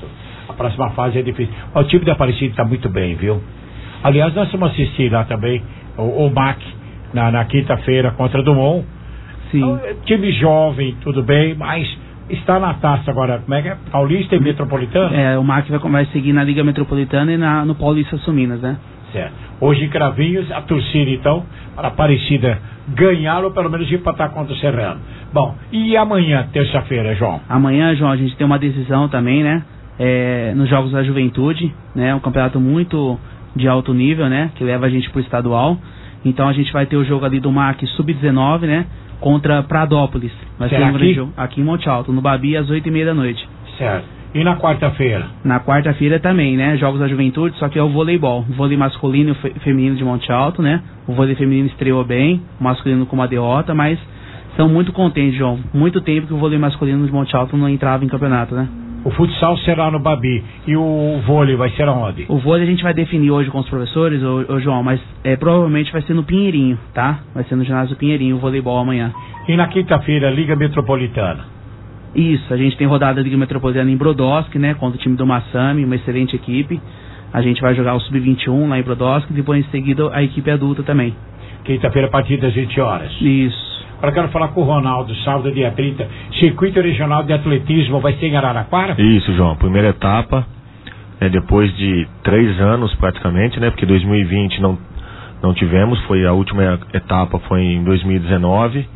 A próxima fase é difícil. O time da Aparecida está muito bem, viu? Aliás, nós vamos assistir lá também o MAC na quinta-feira contra Dumont. Sim. Time jovem, tudo bem, mas está na taça agora. Como é que é? Paulista e Metropolitana? O MAC vai seguir na Liga Metropolitana e no Paulista Suminas, né? Certo. Hoje em Cravinhos, a torcida então, para a Aparecida ganhar ou pelo menos empatar contra o Serrano. Bom, e amanhã, terça-feira, João? Amanhã, João, a gente tem uma decisão também, né? Nos Jogos da Juventude, né? Um campeonato muito de alto nível, né? Que leva a gente pro estadual. Então a gente vai ter o jogo ali do MAC Sub-19, né? Contra Pradópolis. Vai ser um grande jogo aqui em Monte Alto, no Babi, às 8h30 da noite. Certo. E na quarta-feira? Na quarta-feira também, né? Jogos da Juventude, só que é o voleibol. Vôlei masculino e feminino de Monte Alto, né? O vôlei feminino estreou bem, o masculino com uma derrota, mas estão muito contentes, João. Muito tempo que o vôlei masculino de Monte Alto não entrava em campeonato, né? O futsal será no Babi. E o vôlei vai ser aonde? O vôlei a gente vai definir hoje com os professores, ô João, mas provavelmente vai ser no Pinheirinho, tá? Vai ser no ginásio Pinheirinho, o voleibol amanhã. E na quinta-feira, Liga Metropolitana? Isso, a gente tem rodada da Liga Metropolitana em Brodowski, né? Contra o time do Massami, uma excelente equipe. A gente vai jogar o Sub-21 lá em Brodowski e depois em seguida a equipe adulta também. Quinta-feira a partir das 20 horas. Isso. Agora quero falar com o Ronaldo, sábado, dia 30. Circuito Regional de Atletismo vai ser em Araraquara? Isso, João. Primeira etapa, depois de 3 anos praticamente, né? Porque 2020 não tivemos, a última etapa foi em 2019.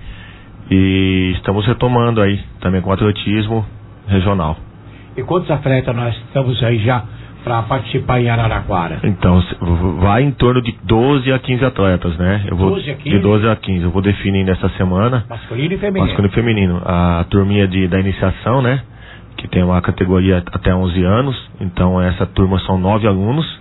E estamos retomando aí também com o atletismo regional. E quantos atletas nós estamos aí já para participar em Araraquara? Então, vai em torno de 12 a 15 atletas, né? 12 a 15? De 12 a 15. Eu vou definir nessa semana. Masculino e feminino? Masculino e feminino. A turminha da iniciação, né? Que tem uma categoria até 11 anos. Então, essa turma são 9 alunos.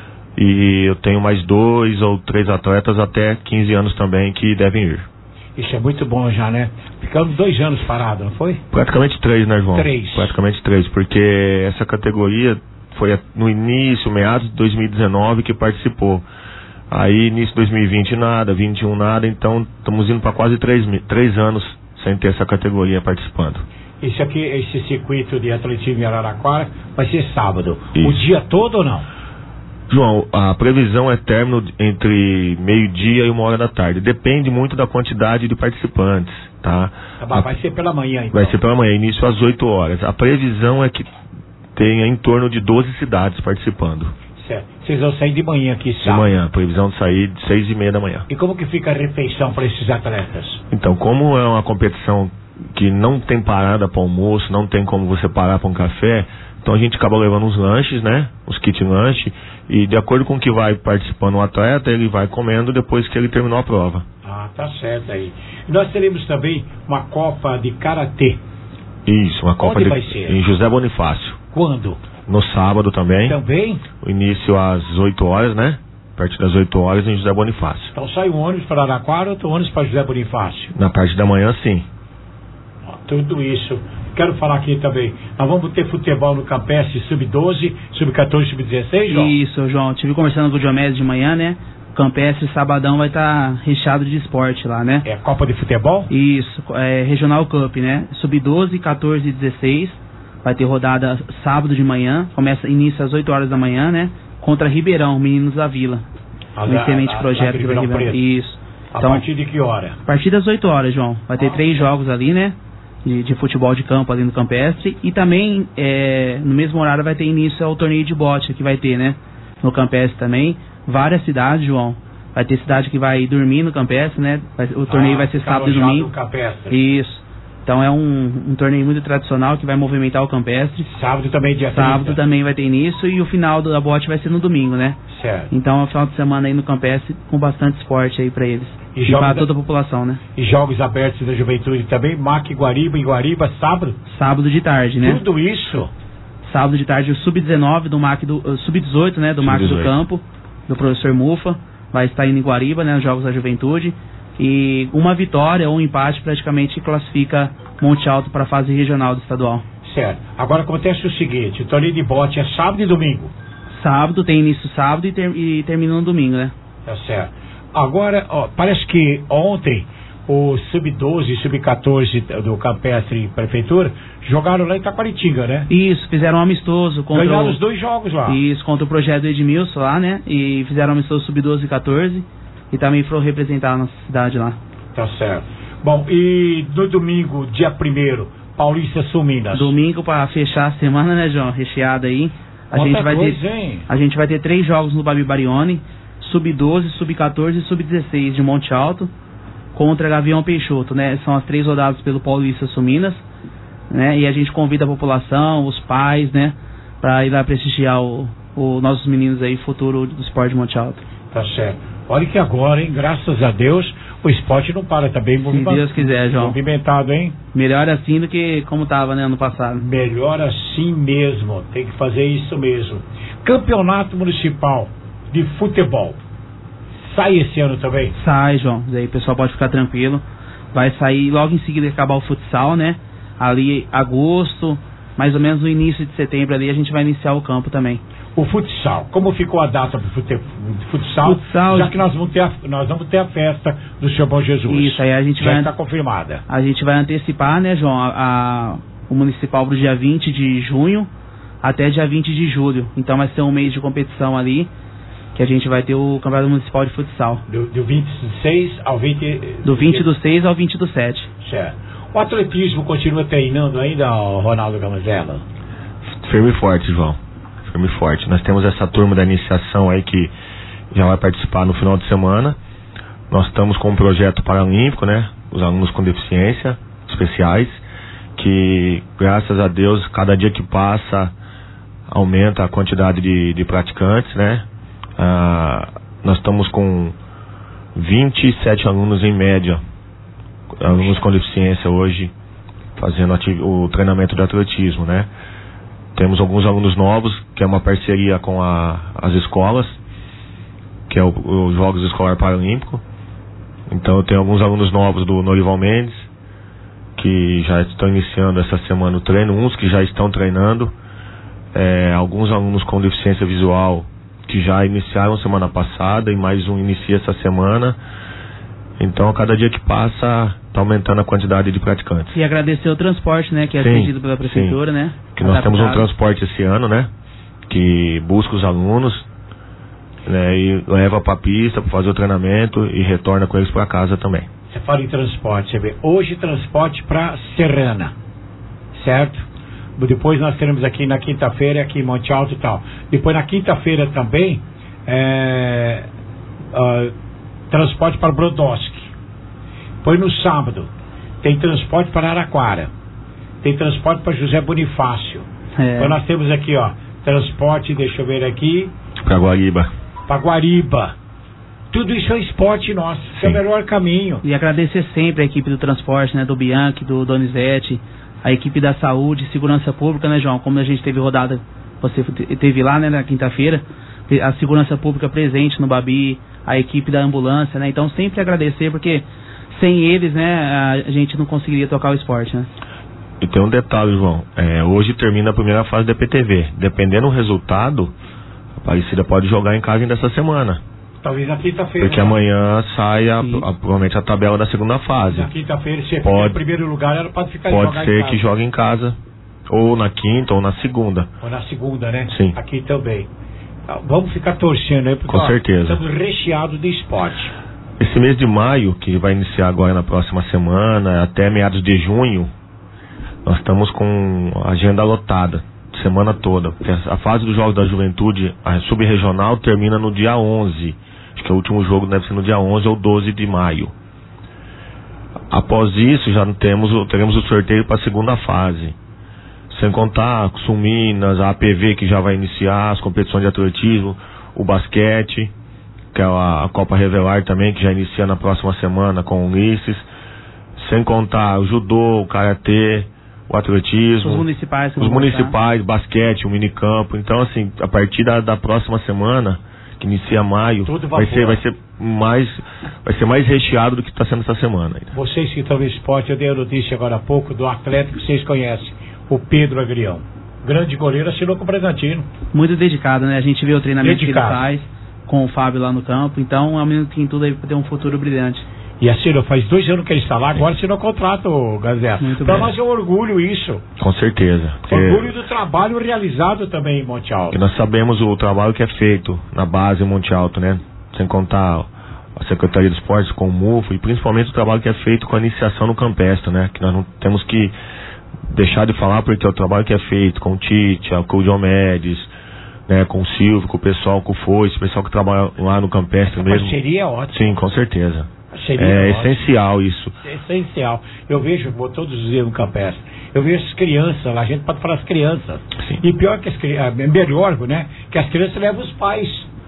E eu tenho mais 2 ou 3 atletas até 15 anos também que devem ir. Isso é muito bom já, né? Ficamos 2 anos parados, não foi? Praticamente 3, né, João? 3. Praticamente 3, porque essa categoria foi no início, meados de 2019 que participou. Aí, início de 2020 nada, 21 nada, então estamos indo para quase 3 anos sem ter essa categoria participando. Esse circuito de atletismo em Araraquara vai ser sábado. Isso. O dia todo ou não? João, a previsão é término entre meio-dia e 1h da tarde. Depende muito da quantidade de participantes, tá? Vai ser pela manhã, então? Vai ser pela manhã, início às 8 horas. A previsão é que tenha em torno de 12 cidades participando. Certo. Vocês vão sair de manhã aqui, sábado? De manhã, previsão de sair de 6h30 da manhã. E como que fica a refeição para esses atletas? Então, como é uma competição que não tem parada para almoço, não tem como você parar para um café, então a gente acaba levando uns lanches, né? Os kit lanche. E de acordo com o que vai participando o atleta, ele vai comendo depois que ele terminou a prova. Ah, tá certo aí. E nós teremos também uma Copa de Karatê. Isso, uma Copa Onde vai ser? Em José Bonifácio. Quando? No sábado também. Também? O início às 8 horas, né? A partir das 8 horas em José Bonifácio. Então sai um ônibus para Araraquara, outro ônibus para José Bonifácio. Na parte da manhã, sim. Tudo isso. Quero falar aqui também. Nós vamos ter futebol no Campestre Sub-12, Sub-14, Sub-16, João? Isso, João. Estive conversando com o Diomedes de manhã, né? O Campestre sabadão vai estar recheado de esporte lá, né? É Copa de Futebol? Isso, Regional Cup, né? Sub-12, 14 e 16. Vai ter rodada sábado de manhã. Início às 8 horas da manhã, né? Contra Ribeirão, Meninos da Vila. Um excelente projeto pela Ribeirão. Isso. Então, a partir de que hora? A partir das 8 horas, João. Vai ter 3 jogos ali, né? De futebol de campo ali no Campestre. E também, no mesmo horário, vai ter início ao torneio de bote que vai ter, né? No Campestre também. Várias cidades, João. Vai ter cidade que vai dormir no Campestre, né? O torneio vai ser sábado e domingo. Isso. Então é um torneio muito tradicional que vai movimentar o Campestre. Sábado também, dia 30. Sábado também vai ter início e o final da bote vai ser no domingo, né? Certo. Então é um final de semana aí no Campestre com bastante esporte aí pra eles. E para toda a população, né? E jogos abertos da juventude também, MAC Guariba, em Guariba, sábado? Sábado de tarde, né? Tudo isso? Sábado de tarde o Sub-19 do MAC Sub-18, né? Do MAC do Campo, do professor Mufa. Vai estar indo em Guariba, né? Os jogos da juventude. E uma vitória ou um empate praticamente classifica Monte Alto para a fase regional do estadual. Certo. Agora acontece o seguinte, o torneio de bote é sábado e domingo? Sábado, tem início sábado e termina no domingo, né? Tá certo. Agora, ó, parece que ontem o Sub-12 e Sub-14 do Campestre Prefeitura jogaram lá em Taquaritinga, né? Isso, fizeram um amistoso contra ganharam os 2 jogos lá. Isso, contra o projeto do Edmilson lá, né? E fizeram um amistoso Sub-12 e 14 e também foram representar a nossa cidade lá. Tá certo. Bom, e no domingo, dia 1º, Paulista Sul Minas. Domingo para fechar a semana, né, João? Recheada aí. A gente vai ter 3 jogos no Babi Barione, Sub-12, Sub-14 e Sub-16 de Monte Alto contra Gavião Peixoto, né? São as 3 rodadas pelo Paulista Sul Minas, né? E a gente convida a população, os pais, né? Para ir lá prestigiar os nossos meninos aí, futuro do esporte de Monte Alto. Tá certo. Olha que agora, hein? Graças a Deus, o esporte não para, tá bem movimentado. Se Deus quiser, João. Movimentado, hein? Melhor assim do que como tava, né, ano passado. Melhor assim mesmo. Tem que fazer isso mesmo. Campeonato Municipal de Futebol. Sai esse ano também? Sai, João. Daí o pessoal pode ficar tranquilo. Vai sair logo em seguida que acabar o futsal, né? Ali, agosto, mais ou menos no início de setembro ali, a gente vai iniciar o campo também. O futsal, como ficou a data para o futsal? Já que nós vamos ter a festa do Senhor Bom Jesus. Isso, aí a gente já está confirmada. A gente vai antecipar, né, João, o municipal pro dia 20 de junho até dia 20 de julho. Então vai ser um mês de competição ali, que a gente vai ter o Campeonato Municipal de Futsal. Do 26 ao 20... Do 20 do 6 ao 20 do 7. Certo. O atletismo continua treinando ainda, Ronaldo Gamazella? Firme e forte, João. Firme e forte. Nós temos essa turma da iniciação aí que já vai participar no final de semana. Nós estamos com um projeto paralímpico, né? Os alunos com deficiência especiais, que graças a Deus, cada dia que passa, aumenta a quantidade de praticantes, né? Nós estamos com 27 alunos em média, alunos com deficiência hoje, fazendo o treinamento de atletismo, né? Temos alguns alunos novos, que é uma parceria com as escolas, que é os Jogos Escolar Paralímpico. Então eu tenho alguns alunos novos do Norival Mendes, que já estão iniciando essa semana o treino, uns que já estão treinando, alguns alunos com deficiência visual que já iniciaram semana passada e mais um inicia essa semana. Então, a cada dia que passa, está aumentando a quantidade de praticantes. E agradecer o transporte, né, que é cedido pela prefeitura, né? Que nós temos um transporte esse ano, né, que busca os alunos, né, e leva para a pista para fazer o treinamento e retorna com eles para casa também. Você fala em transporte, você vê, hoje transporte para Serrana, certo? Depois nós teremos aqui na quinta-feira, aqui em Monte Alto e tal. Depois na quinta-feira também, transporte para Brodowski. Depois no sábado, tem transporte para Araraquara. Tem transporte para José Bonifácio. Então nós temos aqui, ó, transporte, deixa eu ver aqui. Para Guariba. Para Guariba. Tudo isso é esporte nosso, esse é o melhor caminho. E agradecer sempre a equipe do transporte, né, do Bianchi, do Donizete, a equipe da saúde, segurança pública, né, João? Como a gente teve rodada, você teve lá, né, na quinta-feira, a segurança pública presente no Babi, a equipe da ambulância, né? Então sempre agradecer, porque sem eles, né, a gente não conseguiria tocar o esporte, né? E tem um detalhe, João, hoje termina a primeira fase da EPTV. Dependendo do resultado, a Aparecida pode jogar em casa ainda essa semana. Talvez na quinta-feira. Porque amanhã sai provavelmente a tabela da segunda fase. Na quinta-feira, se ficar em primeiro lugar, ela pode ficar Pode ser que jogue em casa, ou na quinta, ou na segunda. Ou na segunda, né? Sim. Aqui também. Vamos ficar torcendo aí, porque com certeza. Estamos recheados de esporte. Esse mês de maio, que vai iniciar agora na próxima semana, até meados de junho, nós estamos com a agenda lotada, semana toda. A fase dos Jogos da Juventude, a sub-regional, termina no dia 11. Acho que o último jogo deve ser no dia 11 ou 12 de maio. Após isso, já teremos o sorteio para a segunda fase. Sem contar Sul Minas, a APV, que já vai iniciar as competições de atletismo, o basquete, que é a Copa Revelar também, que já inicia na próxima semana com o Ulisses. Sem contar o judô, o karatê, o atletismo, os municipais, basquete, o minicampo. Então, assim, a partir da próxima semana, que inicia maio, vai ser mais recheado do que está sendo essa semana. Vocês que estão no esporte, eu dei a notícia agora há pouco do atleta que vocês conhecem, o Pedro Agrião. Grande goleiro, assinou com o Bragantino. Muito dedicado, né? A gente vê o treinamento que ele faz com o Fábio lá no campo. Então, é um menino que tem tudo aí para ter um futuro brilhante. E assim, faz 2 anos que ele está lá, agora você não contrata o Gazeta. Para nós é um orgulho isso. Com certeza. Orgulho do trabalho realizado também em Monte Alto. Que nós sabemos o trabalho que é feito na base em Monte Alto, né? Sem contar a Secretaria de Esportes com o MUFO e principalmente o trabalho que é feito com a iniciação no campestre, né? Que nós não temos que deixar de falar, porque é o trabalho que é feito com o Tite, com o Diomedes, né? Com o Silvio, com o pessoal, com o Foice, o pessoal que trabalha lá no campestre mesmo. A parceria é ótima. Sim, com certeza. É essencial isso. É essencial. Eu vejo, vou todos os dias no campestre, eu vejo as crianças lá, a gente pode falar as crianças. Sim. E pior que as crianças, melhor, né? Que as crianças levam os pais.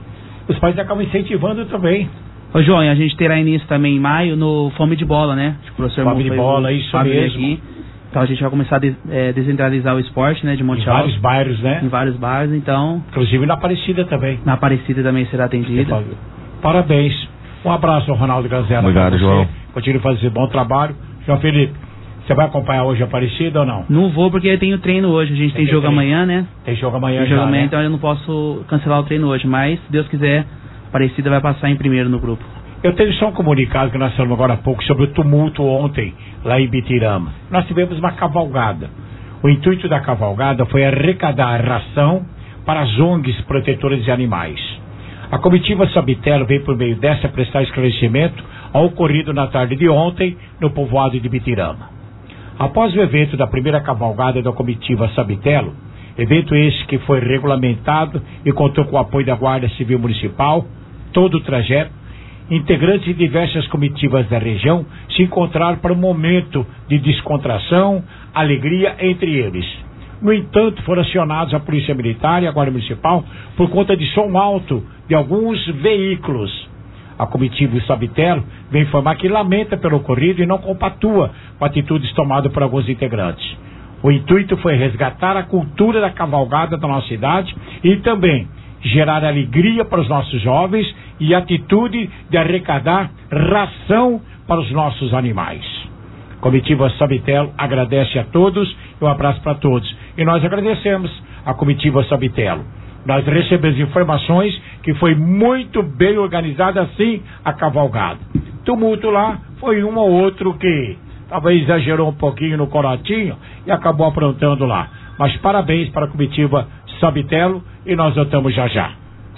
Os pais acabam incentivando também. Ô João, a gente terá início também em maio no Fome de Bola, né? O professor Fome de Bola, isso mesmo. Aqui. Então a gente vai começar a descentralizar o esporte, né? De Monte Alto. Em vários bairros, né? Em vários bairros, então. Inclusive na Aparecida também. Na Aparecida também será atendida. Parabéns. Um abraço ao Ronaldo Gazela. Obrigado, João. Continue fazendo bom trabalho. João Felipe, você vai acompanhar hoje a Aparecida ou não? Não vou porque eu tenho treino hoje. A gente tem jogo amanhã, né? Tem jogo amanhã tem já, jogo amanhã, né? então eu não posso cancelar o treino hoje. Mas, se Deus quiser, a Aparecida vai passar em primeiro no grupo. Eu tenho só um comunicado que nós falamos agora há pouco sobre o tumulto ontem lá em Bitirama. Nós tivemos uma cavalgada. O intuito da cavalgada foi arrecadar ração para as ONGs protetoras de animais. A comitiva Sabitello veio por meio dessa prestar esclarecimento ao ocorrido na tarde de ontem no povoado de Bitirama. Após o evento da primeira cavalgada da comitiva Sabitello, evento esse que foi regulamentado e contou com o apoio da Guarda Civil Municipal, todo o trajeto, integrantes de diversas comitivas da região se encontraram para um momento de descontração, alegria entre eles. No entanto, foram acionados a Polícia Militar e a Guarda Municipal por conta de som alto de alguns veículos. A comitiva Sabitello vem informar que lamenta pelo ocorrido e não compatua com atitudes tomadas por alguns integrantes. O intuito foi resgatar a cultura da cavalgada da nossa cidade e também gerar alegria para os nossos jovens e atitude de arrecadar ração para os nossos animais. Comitiva Sabitello agradece a todos e um abraço para todos. E nós agradecemos a comitiva Sabitello. Nós recebemos informações que foi muito bem organizada assim a cavalgada. Tumulto lá foi um ou outro que talvez exagerou um pouquinho no corotinho e acabou aprontando lá. Mas parabéns para a comitiva Sabitello e nós voltamos já já.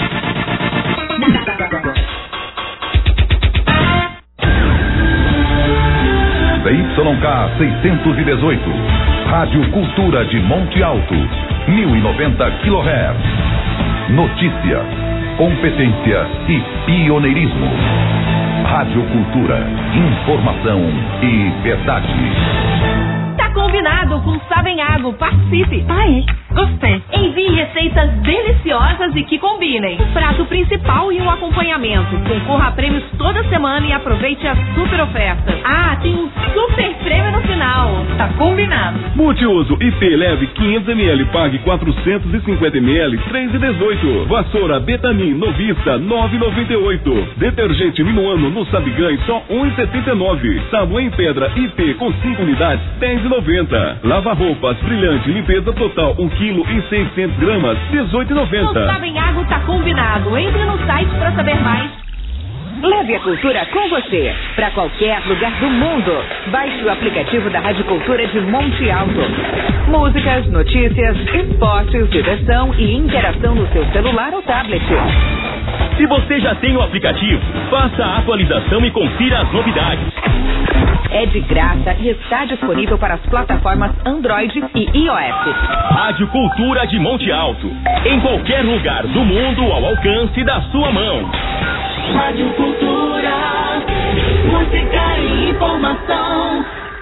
ZYK 618, Rádio Cultura de Monte Alto, 1090 kHz. Notícia, competência e pioneirismo. Rádio Cultura, informação e verdade. Tá combinado com Sabem Água, participe. Ai, gostei. Envie receitas deliciosas e que combinem. Um prato principal e um acompanhamento. Concorra a prêmios toda semana e aproveite as super ofertas. Ah, tem um super prêmio no final. Tá combinado. Multiuso IP leve 500 ml, pague 450 ml, 3,18. Vassoura Betanin Novista 9,98. Detergente Minuano no Sabiganho só 1,79. Sabão em pedra IP com 5 unidades 10,90. Lava roupas Brilhante limpeza total 1 kg e 600 gramas 18,90. O Sabem Água tá combinado. Entre no site para saber mais. Leve a cultura com você para qualquer lugar do mundo. Baixe o aplicativo da Rádio Cultura de Monte Alto. Músicas, notícias, esportes, diversão e interação no seu celular ou tablet. Se você já tem o aplicativo, faça a atualização e confira as novidades. É de graça e está disponível para as plataformas Android e iOS. Rádio Cultura de Monte Alto. Em qualquer lugar do mundo ao alcance da sua mão. Rádio Cultura, música e informação.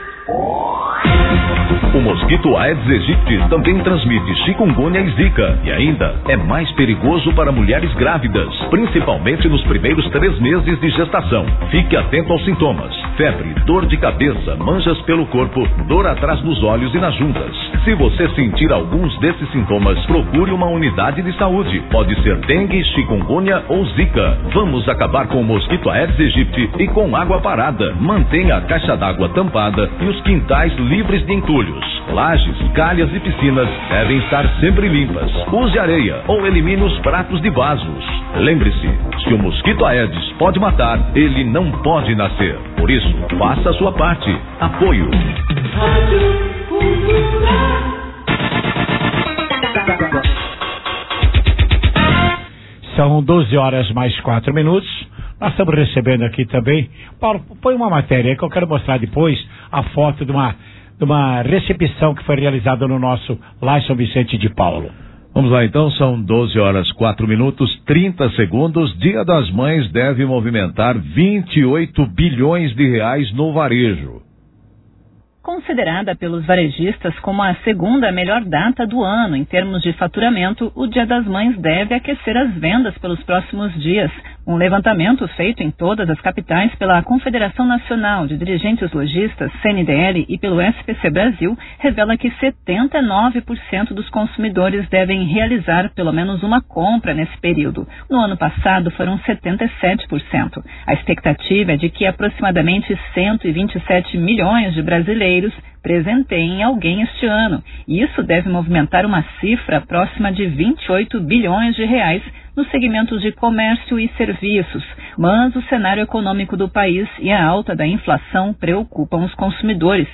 O mosquito Aedes aegypti também transmite chikungunya e zika e ainda é mais perigoso para mulheres grávidas, principalmente nos primeiros 3 meses de gestação. Fique atento aos sintomas: febre, dor de cabeça, manchas pelo corpo, dor atrás dos olhos e nas juntas. Se você sentir alguns desses sintomas, procure uma unidade de saúde. Pode ser dengue, chikungunya ou zika. Vamos acabar com o mosquito Aedes aegypti e com água parada. Mantenha a caixa d'água tampada e os quintais livres de entulhos. Lajes, calhas e piscinas devem estar sempre limpas. Use areia ou elimine os pratos de vasos. Lembre-se, se o mosquito Aedes pode matar, ele não pode nascer. Por isso, faça a sua parte. Apoio. São 12h mais 4 minutos. Nós estamos recebendo aqui também. Paulo, põe uma matéria aí que eu quero mostrar depois a foto de uma recepção que foi realizada no nosso lá em São Vicente de Paulo. Vamos lá então, são 12h 4 minutos, 30 segundos. Dia das Mães deve movimentar 28 bilhões de reais no varejo. Considerada pelos varejistas como a segunda melhor data do ano em termos de faturamento, o Dia das Mães deve aquecer as vendas pelos próximos dias. Um levantamento feito em todas as capitais pela Confederação Nacional de Dirigentes Lojistas, CNDL, e pelo SPC Brasil, revela que 79% dos consumidores devem realizar pelo menos uma compra nesse período. No ano passado foram 77%. A expectativa é de que aproximadamente 127 milhões de brasileiros presenteiem alguém este ano. E isso deve movimentar uma cifra próxima de 28 bilhões de reais nos segmentos de comércio e serviços. Mas o cenário econômico do país e a alta da inflação preocupam os consumidores.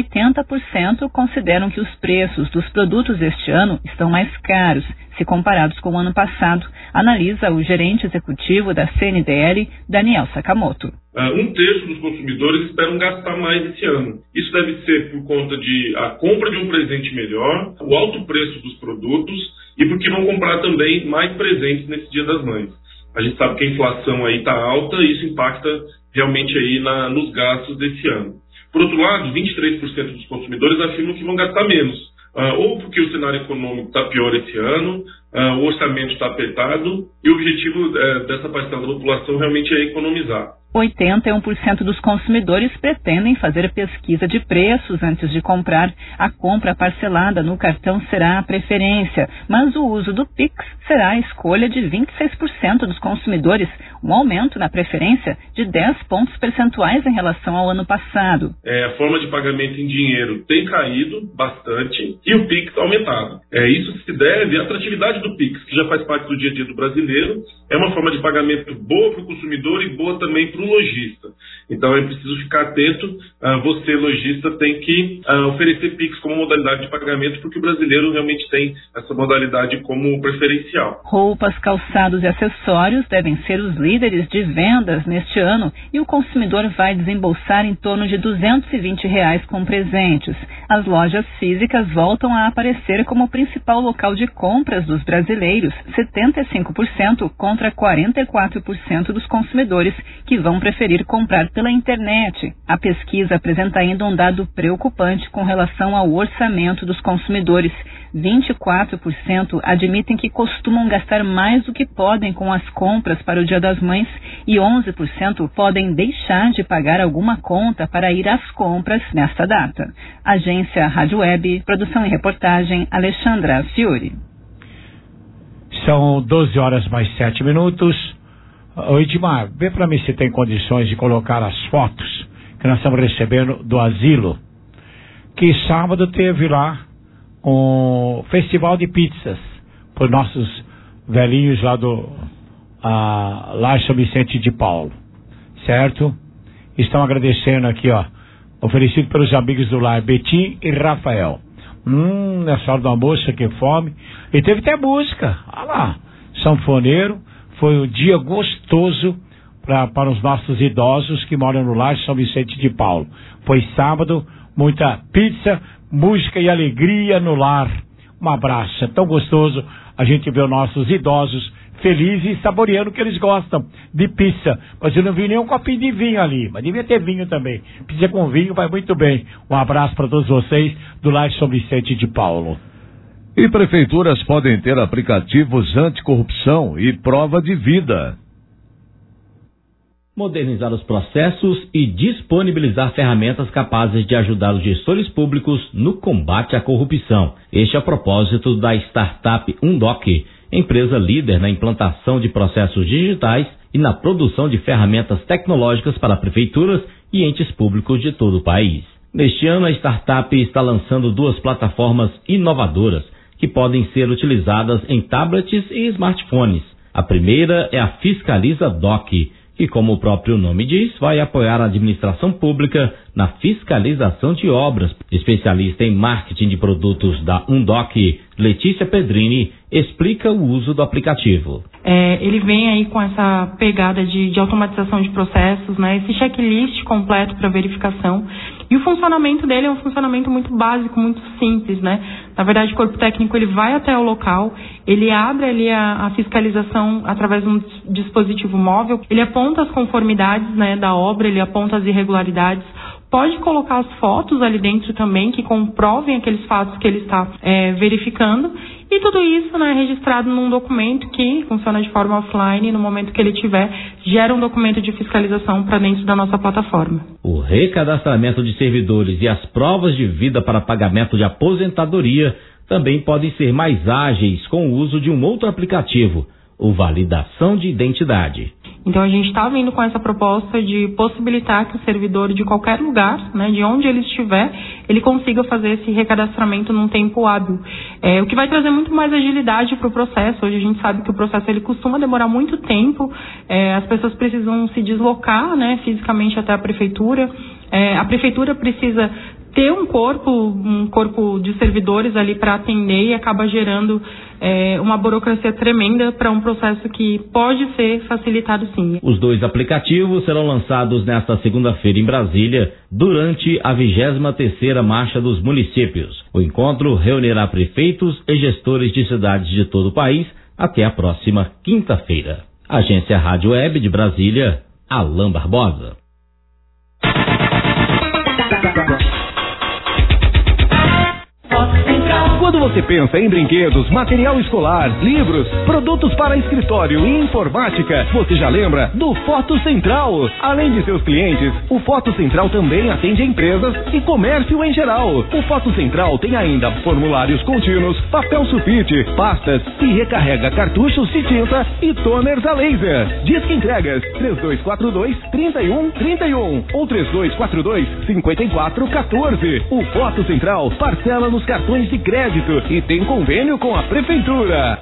80% consideram que os preços dos produtos este ano estão mais caros, se comparados com o ano passado, analisa o gerente executivo da CNDL, Daniel Sakamoto. Um terço dos consumidores esperam gastar mais esse ano. Isso deve ser por conta de a compra de um presente melhor, o alto preço dos produtos e porque vão comprar também mais presentes nesse Dia das Mães. A gente sabe que a inflação aí está alta e isso impacta realmente aí nos gastos desse ano. Por outro lado, 23% dos consumidores afirmam que vão gastar menos, ou porque o cenário econômico está pior esse ano, o orçamento está apertado e o objetivo dessa parcela da população realmente é economizar. 81% dos consumidores pretendem fazer pesquisa de preços antes de comprar. A compra parcelada no cartão será a preferência, mas o uso do Pix será a escolha de 26% dos consumidores, um aumento na preferência de 10 pontos percentuais em relação ao ano passado. A forma de pagamento em dinheiro tem caído bastante e o Pix aumentado. Isso se deve à atratividade do Pix, que já faz parte do dia a dia do brasileiro. É uma forma de pagamento boa para o consumidor e boa também para o lojista. Então é preciso ficar atento. Você, lojista, tem que oferecer Pix como modalidade de pagamento, porque o brasileiro realmente tem essa modalidade como preferencial. Roupas, calçados e acessórios devem ser os líderes de vendas neste ano e o consumidor vai desembolsar em torno de R$220 com presentes. As lojas físicas voltam a aparecer como o principal local de compras dos brasileiros, 75% contra 44% dos consumidores que vão preferir comprar pela internet. A pesquisa apresenta ainda um dado preocupante com relação ao orçamento dos consumidores. 24% admitem que costumam gastar mais do que podem com as compras para o Dia das Mães e 11% podem deixar de pagar alguma conta para ir às compras nesta data. Agência Rádio Web, produção e reportagem, Alexandra Fiore. São 12h mais 7 minutos. Ô Edmar, vê para mim se tem condições de colocar as fotos que nós estamos recebendo do asilo, que sábado teve lá um festival de pizzas por nossos velhinhos lá lá em São Vicente de Paulo, certo? Estão agradecendo aqui, ó, oferecido pelos amigos do lar Betim e Rafael. Nessa hora do almoço, que fome. E teve até música, olha lá, sanfoneiro. Foi um dia gostoso para os nossos idosos que moram no lar São Vicente de Paulo. Foi sábado, muita pizza, música e alegria no lar. Um abraço, é tão gostoso a gente ver os nossos idosos felizes e saboreando o que eles gostam de pizza. Mas eu não vi nenhum copinho de vinho ali, mas devia ter vinho também. Pizza com vinho vai muito bem. Um abraço para todos vocês do lar São Vicente de Paulo. E prefeituras podem ter aplicativos anticorrupção e prova de vida. modernizar os processos e disponibilizar ferramentas capazes de ajudar os gestores públicos no combate à corrupção. Este é o propósito da startup Undoc, empresa líder na implantação de processos digitais e na produção de ferramentas tecnológicas para prefeituras e entes públicos de todo o país. Neste ano, a startup está lançando 2 plataformas inovadoras que podem ser utilizadas em tablets e smartphones. A primeira é a Fiscaliza Doc, que, como o próprio nome diz, vai apoiar a administração pública na fiscalização de obras. Especialista em marketing de produtos da Undoc, Letícia Pedrini, explica o uso do aplicativo. Ele vem aí com essa pegada de automatização de processos, né? Esse checklist completo para verificação. E o funcionamento dele é um funcionamento muito básico, muito simples, né? Na verdade, o corpo técnico ele vai até o local, ele abre ali a fiscalização através de um dispositivo móvel, ele aponta as conformidades, né, da obra, ele aponta as irregularidades, pode colocar as fotos ali dentro também que comprovem aqueles fatos que ele está verificando, e tudo isso, né, registrado num documento que funciona de forma offline. No momento que ele tiver, gera um documento de fiscalização para dentro da nossa plataforma. O recadastramento de servidores e as provas de vida para pagamento de aposentadoria também podem ser mais ágeis com o uso de um outro aplicativo, o Validação de Identidade. Então a gente está vindo com essa proposta de possibilitar que o servidor de qualquer lugar, né, de onde ele estiver, ele consiga fazer esse recadastramento num tempo hábil. O que vai trazer muito mais agilidade para o processo. Hoje a gente sabe que o processo ele costuma demorar muito tempo, as pessoas precisam se deslocar, né, fisicamente até a prefeitura. A prefeitura precisa ter um corpo de servidores ali para atender e acaba gerando uma burocracia tremenda para um processo que pode ser facilitado sim. Os 2 aplicativos serão lançados nesta segunda-feira em Brasília, durante a 23ª Marcha dos Municípios. O encontro reunirá prefeitos e gestores de cidades de todo o país até a próxima quinta-feira. Agência Rádio Web de Brasília, Alain Barbosa. Quando você pensa em brinquedos, material escolar, livros, produtos para escritório e informática, você já lembra do Foto Central. Além de seus clientes, o Foto Central também atende empresas e comércio em geral. O Foto Central tem ainda formulários contínuos, papel sulfite, pastas e recarrega cartuchos de tinta e toners a laser. Disque entregas 3242-3131 ou 3242-5414. O Foto Central parcela nos cartões de crédito e tem convênio com a prefeitura.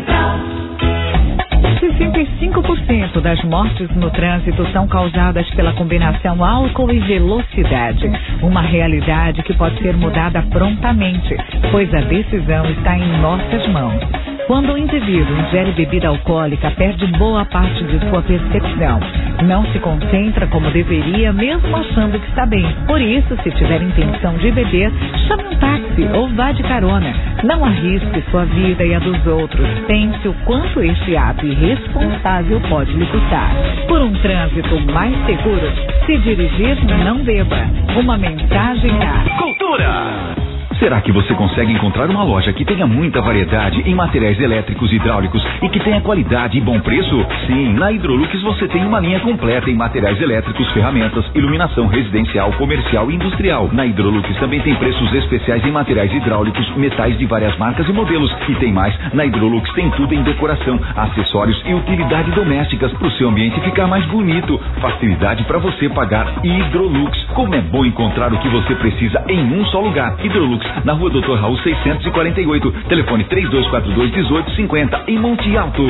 65% das mortes no trânsito são causadas pela combinação álcool e velocidade. Uma realidade que pode ser mudada prontamente, pois a decisão está em nossas mãos. Quando o indivíduo ingere bebida alcoólica, perde boa parte de sua percepção. Não se concentra como deveria, mesmo achando que está bem. Por isso, se tiver intenção de beber, chame um táxi ou vá de carona. Não arrisque sua vida e a dos outros. Pense o quanto este ato irresponsável pode lhe custar. Por um trânsito mais seguro, se dirigir, não beba. Uma mensagem a Cultura! Será que você consegue encontrar uma loja que tenha muita variedade em materiais elétricos e hidráulicos e que tenha qualidade e bom preço? Sim, na Hidrolux você tem uma linha completa em materiais elétricos, ferramentas, iluminação residencial, comercial e industrial. Na Hidrolux também tem preços especiais em materiais hidráulicos, metais de várias marcas e modelos. E tem mais, na Hidrolux tem tudo em decoração, acessórios e utilidades domésticas para o seu ambiente ficar mais bonito. Facilidade para você pagar. Hidrolux, como é bom encontrar o que você precisa em um só lugar. Hidrolux, na Rua Dr. Raul 648, telefone 3242-1850, em Monte Alto.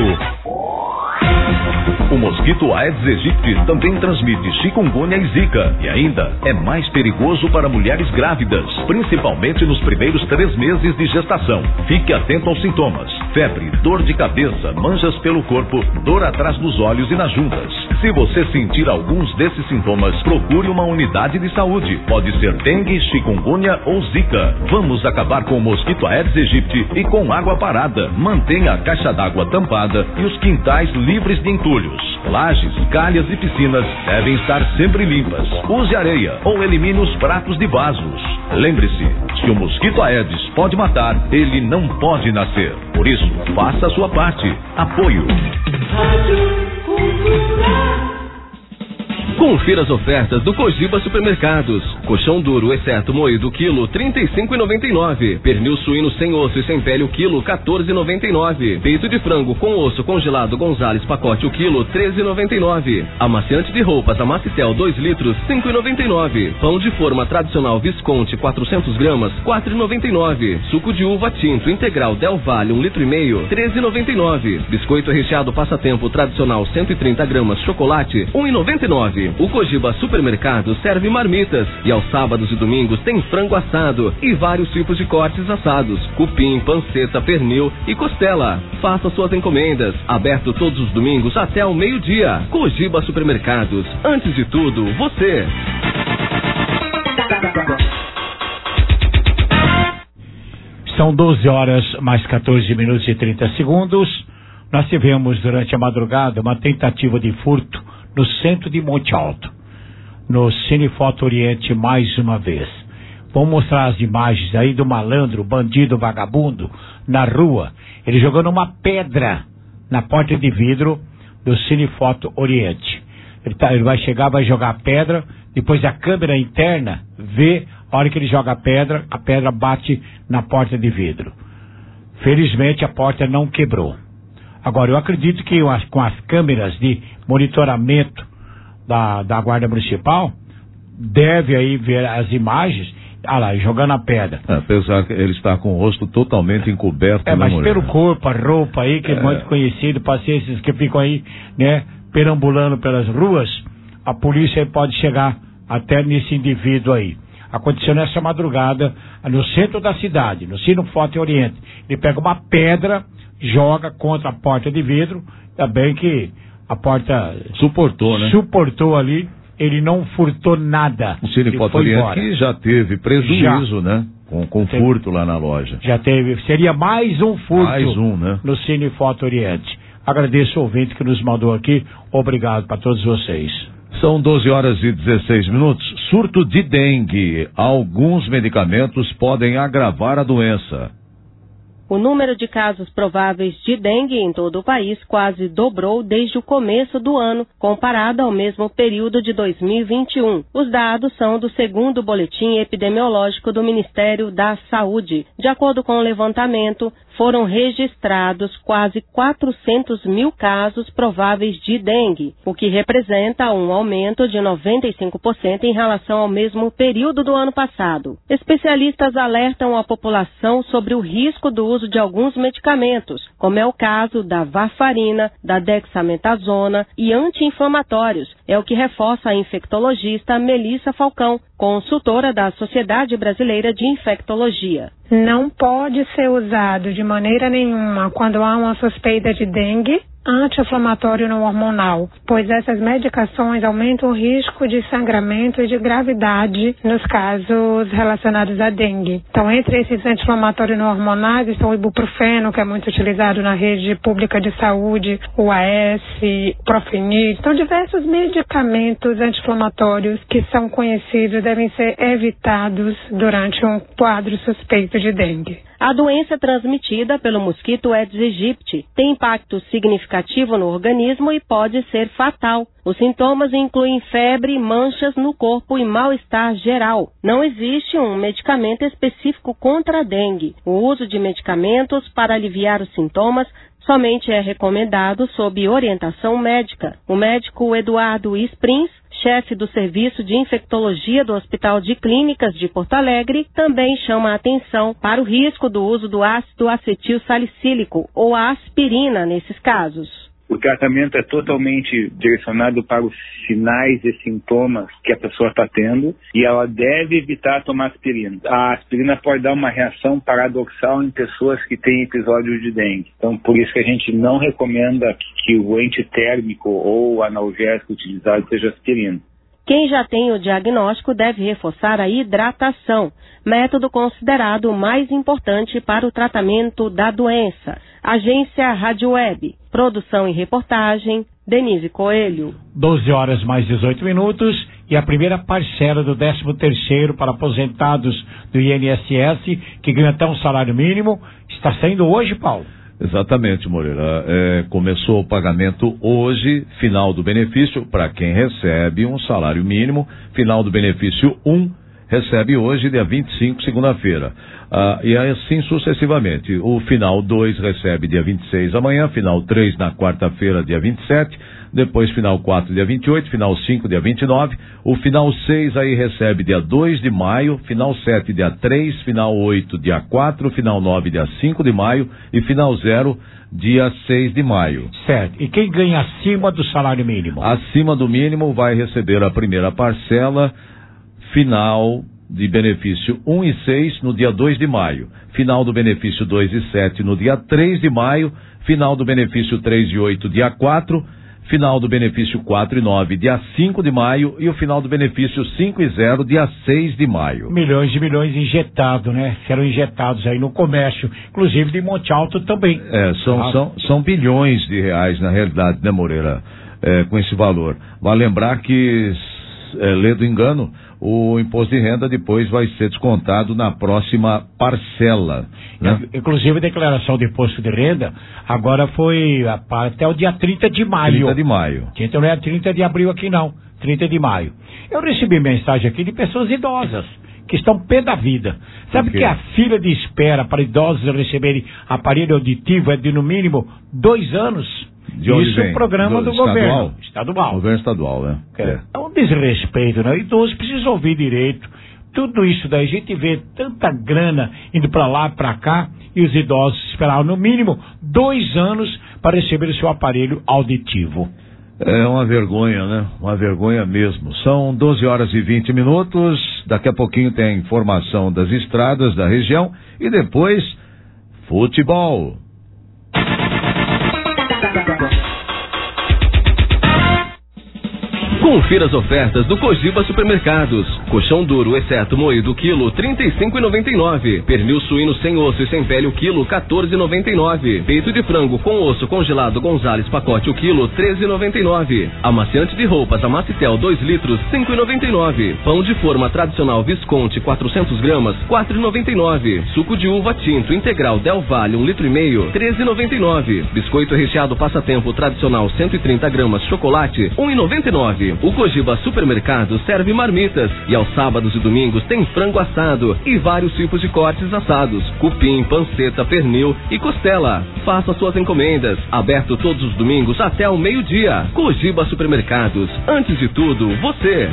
O mosquito Aedes aegypti também transmite chikungunya e zika e ainda é mais perigoso para mulheres grávidas, principalmente nos primeiros 3 meses de gestação. Fique atento aos sintomas: febre, dor de cabeça, manchas pelo corpo, dor atrás dos olhos e nas juntas. Se você sentir alguns desses sintomas, procure uma unidade de saúde. Pode ser dengue, chikungunya ou zika. Vamos acabar com o mosquito Aedes aegypti e com água parada. Mantenha a caixa d'água tampada e os quintais livres de entulhos. Lajes, calhas e piscinas devem estar sempre limpas. Use areia ou elimine os pratos de vasos. Lembre-se, se o mosquito Aedes pode matar, ele não pode nascer. Por isso, faça a sua parte. Apoio. Confira as ofertas do Cogiba Supermercados. Colchão duro, exceto moído, quilo, R$ 35,99. Pernil suíno sem osso e sem pele, o quilo, R$ 14,99. Peito de frango com osso congelado Gonzales pacote, o quilo, R$ 13,99. Amaciante de roupas Amacitel 2 litros, R$ 5,99. Pão de forma tradicional Visconti 400 gramas, R$ 4,99. Suco de uva tinto integral Del Valle 1,5 litro, R$ 13,99. Biscoito recheado Passatempo tradicional 130 gramas chocolate, R$ 1,99. O Cogiba Supermercado serve marmitas e aos sábados e domingos tem frango assado e vários tipos de cortes assados, cupim, panceta, pernil e costela. Faça suas encomendas. Aberto todos os domingos até ao meio-dia. Cogiba Supermercados. Antes de tudo, você. São 12 horas mais 14 minutos e 30 segundos. Nós tivemos durante a madrugada uma tentativa de furto no centro de Monte Alto, no Cinefoto Oriente mais uma vez. Vou mostrar as imagens aí do malandro, bandido, vagabundo, na rua. Ele jogando uma pedra na porta de vidro do Cinefoto Oriente. Ele vai chegar, vai jogar a pedra, depois a câmera interna vê, a hora que ele joga a pedra bate na porta de vidro. Felizmente a porta não quebrou. Agora, eu acredito que com as câmeras de monitoramento da Guarda Municipal, deve aí ver as imagens, lá, jogando a pedra. Apesar que ele está com o rosto totalmente encoberto. Mas pelo corpo, a roupa aí, que é muito conhecido, pacientes que ficam aí, né, perambulando pelas ruas, a polícia pode chegar até nesse indivíduo aí. Aconteceu nessa madrugada, no centro da cidade, no Cinefoto Oriente. Ele pega uma pedra, joga contra a porta de vidro, também que a porta suportou, né? Suportou ali, ele não furtou nada. O Cinefoto Oriente que já teve prejuízo, né? Com furto lá na loja. Já teve, seria mais um furto. Mais um, né? No Cinefoto Oriente. Agradeço o ouvinte que nos mandou aqui, obrigado para todos vocês. São 12 horas e 16 minutos. Surto de dengue. Alguns medicamentos podem agravar a doença. O número de casos prováveis de dengue em todo o país quase dobrou desde o começo do ano, comparado ao mesmo período de 2021. Os dados são do segundo boletim epidemiológico do Ministério da Saúde. De acordo com o levantamento, foram registrados quase 400 mil casos prováveis de dengue, o que representa um aumento de 95% em relação ao mesmo período do ano passado. Especialistas alertam a população sobre o risco do uso de alguns medicamentos, como é o caso da varfarina, da dexametasona e anti-inflamatórios. É o que reforça a infectologista Melissa Falcão, consultora da Sociedade Brasileira de Infectologia. Não pode ser usado de maneira nenhuma quando há uma suspeita de dengue anti-inflamatório não hormonal, pois essas medicações aumentam o risco de sangramento e de gravidade nos casos relacionados à dengue. Então, entre esses anti-inflamatórios não hormonais estão o ibuprofeno, que é muito utilizado na rede pública de saúde, o AS, Profenil. Então, diversos medicamentos anti-inflamatórios que são conhecidos devem ser evitados durante um quadro suspeito de dengue. A doença transmitida pelo mosquito Aedes aegypti tem impacto significativo no organismo e pode ser fatal. Os sintomas incluem febre, manchas no corpo e mal-estar geral. Não existe um medicamento específico contra a dengue. O uso de medicamentos para aliviar os sintomas somente é recomendado sob orientação médica. O médico Eduardo Sprins, chefe do Serviço de Infectologia do Hospital de Clínicas de Porto Alegre, também chama a atenção para o risco do uso do ácido acetil salicílico, ou aspirina, nesses casos. O tratamento é totalmente direcionado para os sinais e sintomas que a pessoa está tendo e ela deve evitar tomar aspirina. A aspirina pode dar uma reação paradoxal em pessoas que têm episódios de dengue. Então, por isso que a gente não recomenda que o antitérmico ou o analgésico utilizado seja aspirina. Quem já tem o diagnóstico deve reforçar a hidratação, método considerado o mais importante para o tratamento da doença. Agência Rádio Web. Produção e reportagem, Denise Coelho. 12 horas mais 18 minutos e a primeira parcela do 13º para aposentados do INSS, que ganham até um salário mínimo, está saindo hoje, Paulo? Exatamente, Moreira. Começou o pagamento hoje, final do benefício, para quem recebe um salário mínimo, final do benefício 1, recebe hoje, dia 25, segunda-feira. E assim sucessivamente. O final 2 recebe dia 26 amanhã, final 3 na quarta-feira, dia 27, depois final 4, dia 28, final 5, dia 29, o final 6 aí recebe dia 2 de maio, final 7, dia 3, final 8, dia 4, final 9, dia 5 de maio e final 0, dia 6 de maio. Certo. E quem ganha acima do salário mínimo? Acima do mínimo vai receber a primeira parcela, final de benefício 1 e 6 no dia 2 de maio, final do benefício 2 e 7 no dia 3 de maio, final do benefício 3 e 8 dia 4, final do benefício 4 e 9 dia 5 de maio e o final do benefício 5 e 0 dia 6 de maio. Milhões e milhões injetados, né? Serão injetados aí no comércio, inclusive de Monte Alto também. São bilhões de reais na realidade, né, Moreira? Com esse valor. Vale lembrar que, ledo engano, o imposto de renda depois vai ser descontado na próxima parcela, né? Inclusive a declaração de imposto de renda agora foi até o dia 30 de maio. 30 de maio. Então não é 30 de abril aqui não, 30 de maio. Eu recebi mensagem aqui de pessoas idosas que estão pé da vida. Sabe que a fila de espera para idosos receberem aparelho auditivo é de no mínimo 2 anos? Isso é um programa do governo estadual. Governo estadual, né? É um desrespeito, né? O idoso precisa ouvir direito. Tudo isso daí, a gente vê tanta grana indo para lá, para cá, e os idosos esperaram no mínimo 2 anos para receber o seu aparelho auditivo. É uma vergonha, né? Uma vergonha mesmo. São 12 horas e 20 minutos. Daqui a pouquinho tem a informação das estradas da região e depois futebol. Confira as ofertas do Cogiba Supermercados. Colchão duro, exceto moído, quilo, R$ 35,99. Pernil suíno sem osso e sem pele, o quilo, R$ 14,99. Peito de frango com osso congelado Gonzales pacote, o quilo, R$ 13,99. Amaciante de roupas, Amacitel 2 litros, R$ 5,99. Pão de forma tradicional Visconti, 400 gramas, R$ 4,99. Suco de uva tinto integral Del Valle, 1,5 litro, R$ 13,99. Biscoito recheado Passatempo tradicional, 130 gramas, chocolate, R$ 1,99. O Cogiba Supermercado serve marmitas e aos sábados e domingos tem frango assado e vários tipos de cortes assados, cupim, panceta, pernil e costela. Faça suas encomendas. Aberto todos os domingos até o meio-dia. Cogiba Supermercados. Antes de tudo, você.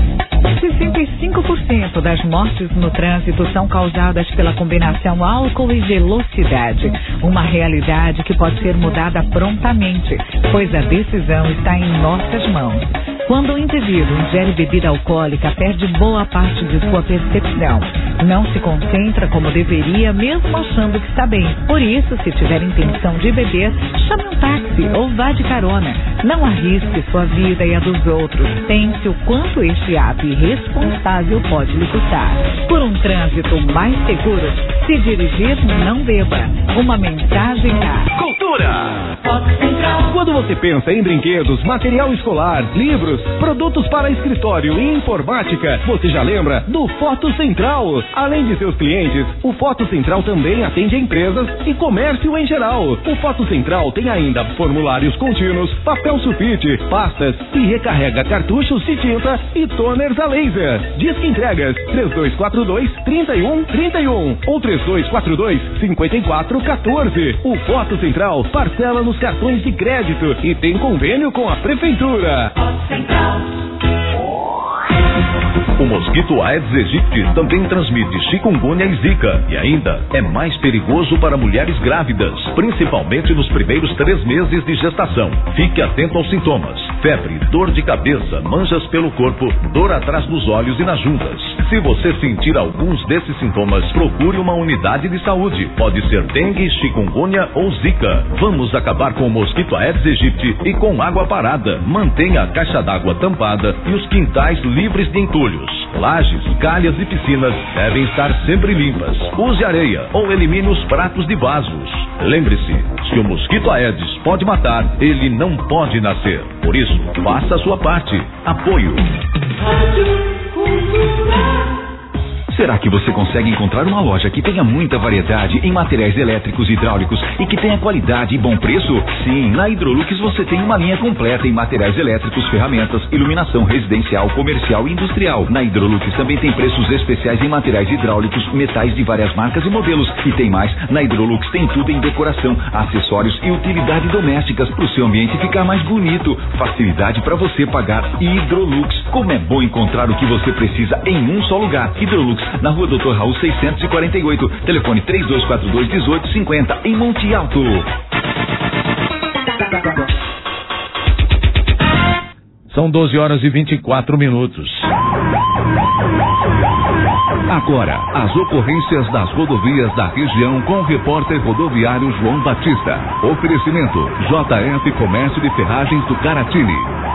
65% das mortes no trânsito são causadas pela combinação álcool e velocidade. Uma realidade que pode ser mudada prontamente, pois a decisão está em nossas mãos. Quando o indivíduo ingere bebida alcoólica, perde boa parte de sua percepção. Não se concentra como deveria, mesmo achando que está bem. Por isso, se tiver intenção de beber, chame um táxi ou vá de carona. Não arrisque sua vida e a dos outros. Pense o quanto este ato irresponsável pode lhe custar. Por um trânsito mais seguro, se dirigir, não beba. Uma mensagem da Cultura. Quando você pensa em brinquedos, material escolar, livros, produtos para escritório e informática, você já lembra do Foto Central. Além de seus clientes, o Foto Central também atende empresas e comércio em geral. O Foto Central tem ainda formulários contínuos, papel sulfite, pastas e recarrega cartuchos de tinta e toners a laser. Disque entregas 3242-3131 ou 3242-5414. O Foto Central parcela nos cartões de crédito e tem convênio com a prefeitura. O mosquito Aedes aegypti também transmite chikungunya e zika e ainda é mais perigoso para mulheres grávidas, principalmente nos primeiros 3 meses de gestação. Fique atento aos sintomas: febre, dor de cabeça, manchas pelo corpo, dor atrás dos olhos e nas juntas. Se você sentir alguns desses sintomas, procure uma unidade de saúde. Pode ser dengue, chikungunya ou zika. Vamos acabar com o mosquito Aedes aegypti e com água parada. Mantenha a caixa d'água tampada e os quintais livres de entulhos. Lajes, calhas e piscinas devem estar sempre limpas. Use areia ou elimine os pratos de vasos. Lembre-se, se o mosquito Aedes pode matar, ele não pode nascer. Por isso, faça a sua parte. Apoio. Será que você consegue encontrar uma loja que tenha muita variedade em materiais elétricos e hidráulicos e que tenha qualidade e bom preço? Sim, na Hidrolux você tem uma linha completa em materiais elétricos, ferramentas, iluminação residencial, comercial e industrial. Na Hidrolux também tem preços especiais em materiais hidráulicos, metais de várias marcas e modelos. E tem mais, na Hidrolux tem tudo em decoração, acessórios e utilidades domésticas para o seu ambiente ficar mais bonito. Facilidade para você pagar. Hidrolux, como é bom encontrar o que você precisa em um só lugar. Hidrolux, na rua Dr. Raul 648, telefone 3242-1850, em Monte Alto. São 12 horas e 24 minutos. Agora, as ocorrências das rodovias da região com o repórter rodoviário João Batista. Oferecimento: JF Comércio de Ferragens do Caratini.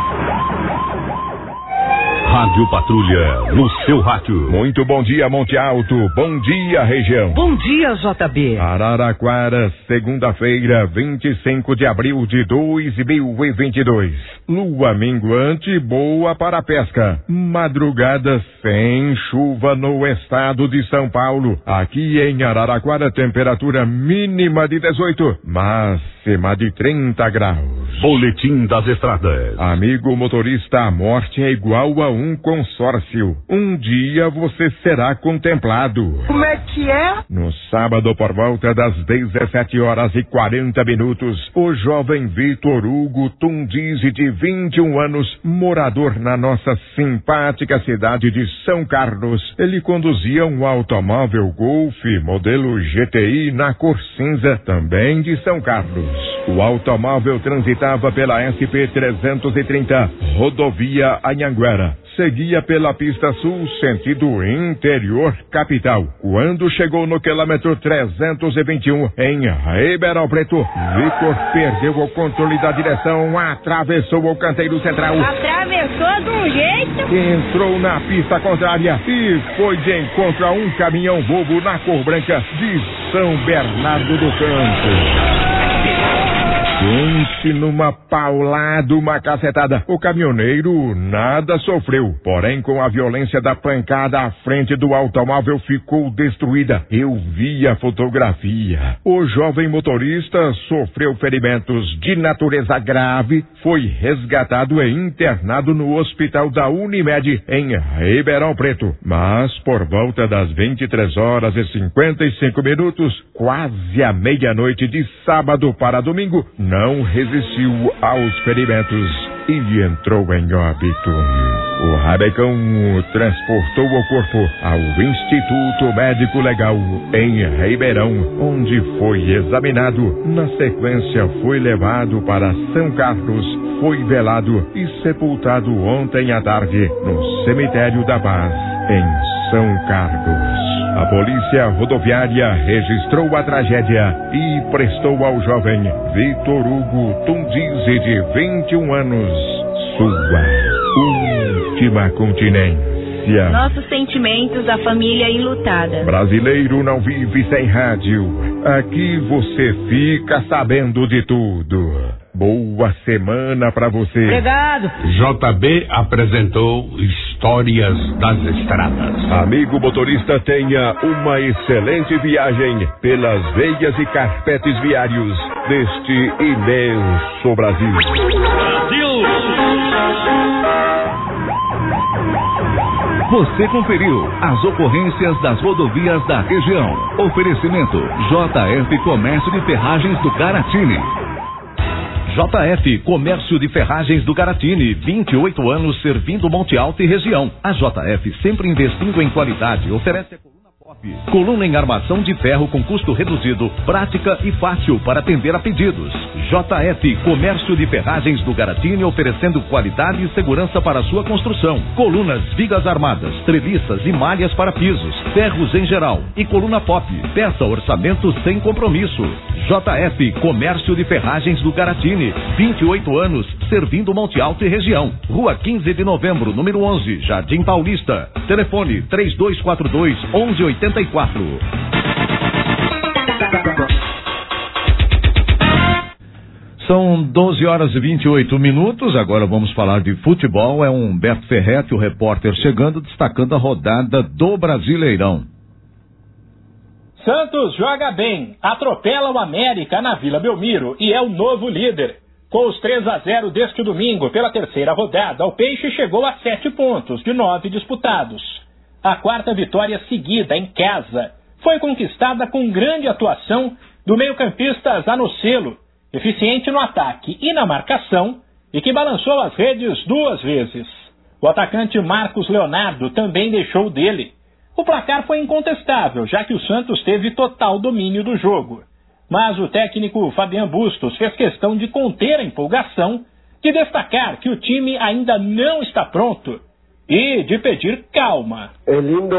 Rádio Patrulha, no seu rádio. Muito bom dia, Monte Alto. Bom dia, região. Bom dia, JB. Araraquara, segunda-feira, 25 de abril de 2022. Lua minguante boa para a pesca. Madrugada sem chuva no estado de São Paulo. Aqui em Araraquara, temperatura mínima de 18, máxima de 30 graus. Boletim das estradas. Amigo motorista, a morte é igual a um consórcio. Um dia você será contemplado. Como é que é? No sábado, por volta das 17 horas e 40 minutos, o jovem Vitor Hugo Tundizi, de 21 anos, morador na nossa simpática cidade de São Carlos. Ele conduzia um automóvel Golf modelo GTI na cor cinza, também de São Carlos. O automóvel transitava pela SP-330, rodovia Anhanguera. Seguia pela pista sul, sentido interior capital. Quando chegou no quilômetro 321, em Ribeirão Preto, Vitor perdeu o controle da direção, atravessou o canteiro central. Atravessou de um jeito. Entrou na pista contrária e foi de encontro a um caminhão Volvo na cor branca de São Bernardo do Campo. Pense numa paulada, uma cacetada. O caminhoneiro nada sofreu, porém com a violência da pancada, a frente do automóvel ficou destruída. Eu vi a fotografia. O jovem motorista sofreu ferimentos de natureza grave, foi resgatado e internado no hospital da Unimed em Ribeirão Preto. Mas por volta das 23 horas e 55 minutos, quase à meia-noite de sábado para domingo, não resistiu aos ferimentos e entrou em óbito. O rabecão transportou o corpo ao Instituto Médico Legal em Ribeirão, onde foi examinado. Na sequência, foi levado para São Carlos, foi velado e sepultado ontem à tarde no Cemitério da Paz, em São Carlos. A polícia rodoviária registrou a tragédia e prestou ao jovem Vitor Hugo Tundizi, de 21 anos, sua última continência. Nossos sentimentos à família enlutada. Brasileiro não vive sem rádio. Aqui você fica sabendo de tudo. Boa semana pra você. Obrigado. JB apresentou Histórias das Estradas. Amigo motorista, tenha uma excelente viagem pelas veias e carpetes viários deste imenso Brasil. Você conferiu as ocorrências das rodovias da região. Oferecimento: JF Comércio de Ferragens do Caratini. JF Comércio de Ferragens do Caratini, 28 anos servindo Monte Alto e região. A JF, sempre investindo em qualidade, oferece a coluna pop. Coluna em armação de ferro com custo reduzido, prática e fácil para atender a pedidos. JF Comércio de Ferragens do Caratini, oferecendo qualidade e segurança para a sua construção. Colunas, vigas armadas, treliças e malhas para pisos, ferros em geral e coluna pop. Peça orçamento sem compromisso. JF Comércio de Ferragens do Caratini, 28 anos, servindo Monte Alto e região. Rua 15 de novembro, número 11, Jardim Paulista. Telefone 3242-1184. São 12 horas e 28 minutos, agora vamos falar de futebol. É o Humberto Ferretti, o repórter, chegando, destacando a rodada do Brasileirão. Santos joga bem, atropela o América na Vila Belmiro e é o novo líder. Com os 3-0 deste domingo pela terceira rodada, o Peixe chegou a 7 pontos de 9 disputados. A quarta vitória seguida em casa foi conquistada com grande atuação do meio-campista Zanocelo, eficiente no ataque e na marcação, e que balançou as redes 2 vezes. O atacante Marcos Leonardo também deixou dele. O placar foi incontestável, já que o Santos teve total domínio do jogo. Mas o técnico Fabian Bustos fez questão de conter a empolgação, de destacar que o time ainda não está pronto e de pedir calma. É lindo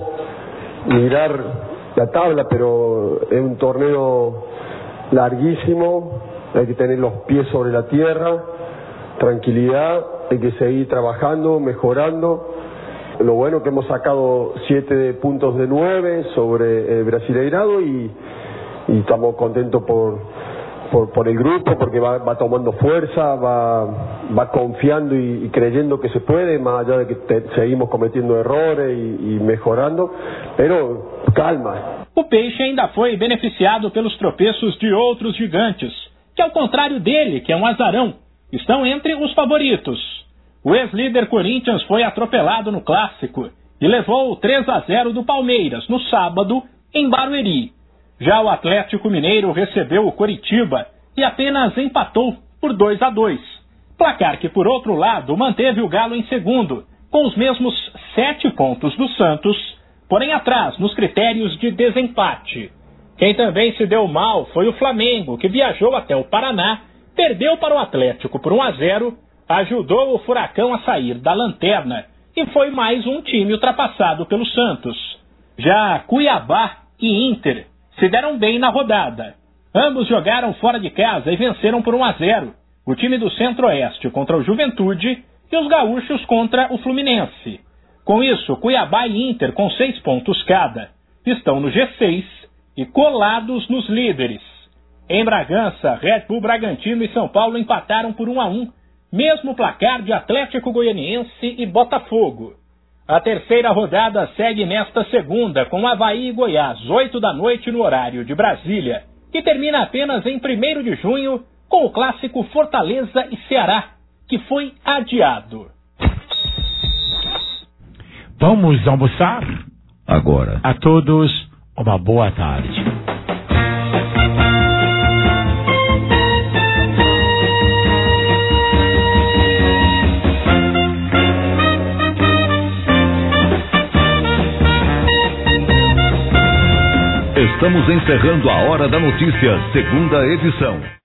mirar a tabla, pero é um torneio larguísimo, hay que tener los pies sobre la tierra, tranquilidad, hay que seguir trabajando, mejorando. Lo bueno es que hemos sacado 7 puntos de 9 sobre el Brasileirado y estamos contentos por el grupo, porque va tomando fuerza, va confiando y creyendo que se puede, más allá de que seguimos cometiendo errores y mejorando, pero calma. O Peixe ainda foi beneficiado pelos tropeços de outros gigantes, que ao contrário dele, que é um azarão, estão entre os favoritos. O ex-líder Corinthians foi atropelado no Clássico e levou 3-0 do Palmeiras no sábado em Barueri. Já o Atlético Mineiro recebeu o Coritiba e apenas empatou por 2-2. Placar que, por outro lado, manteve o Galo em segundo, com os mesmos 7 pontos do Santos, porém atrás nos critérios de desempate. Quem também se deu mal foi o Flamengo, que viajou até o Paraná, perdeu para o Atlético por 1-0, ajudou o Furacão a sair da lanterna e foi mais um time ultrapassado pelo Santos. Já Cuiabá e Inter se deram bem na rodada. Ambos jogaram fora de casa e venceram por 1-0. O time do Centro-Oeste contra o Juventude e os gaúchos contra o Fluminense. Com isso, Cuiabá e Inter, com 6 pontos cada, estão no G6 e colados nos líderes. Em Bragança, Red Bull Bragantino e São Paulo empataram por 1-1, mesmo placar de Atlético Goianiense e Botafogo. A terceira rodada segue nesta segunda, com Avaí e Goiás, 8 da noite no horário de Brasília, e termina apenas em 1º de junho, com o clássico Fortaleza e Ceará, que foi adiado. Vamos almoçar? Agora. A todos, uma boa tarde. Estamos encerrando a Hora da Notícia, segunda edição.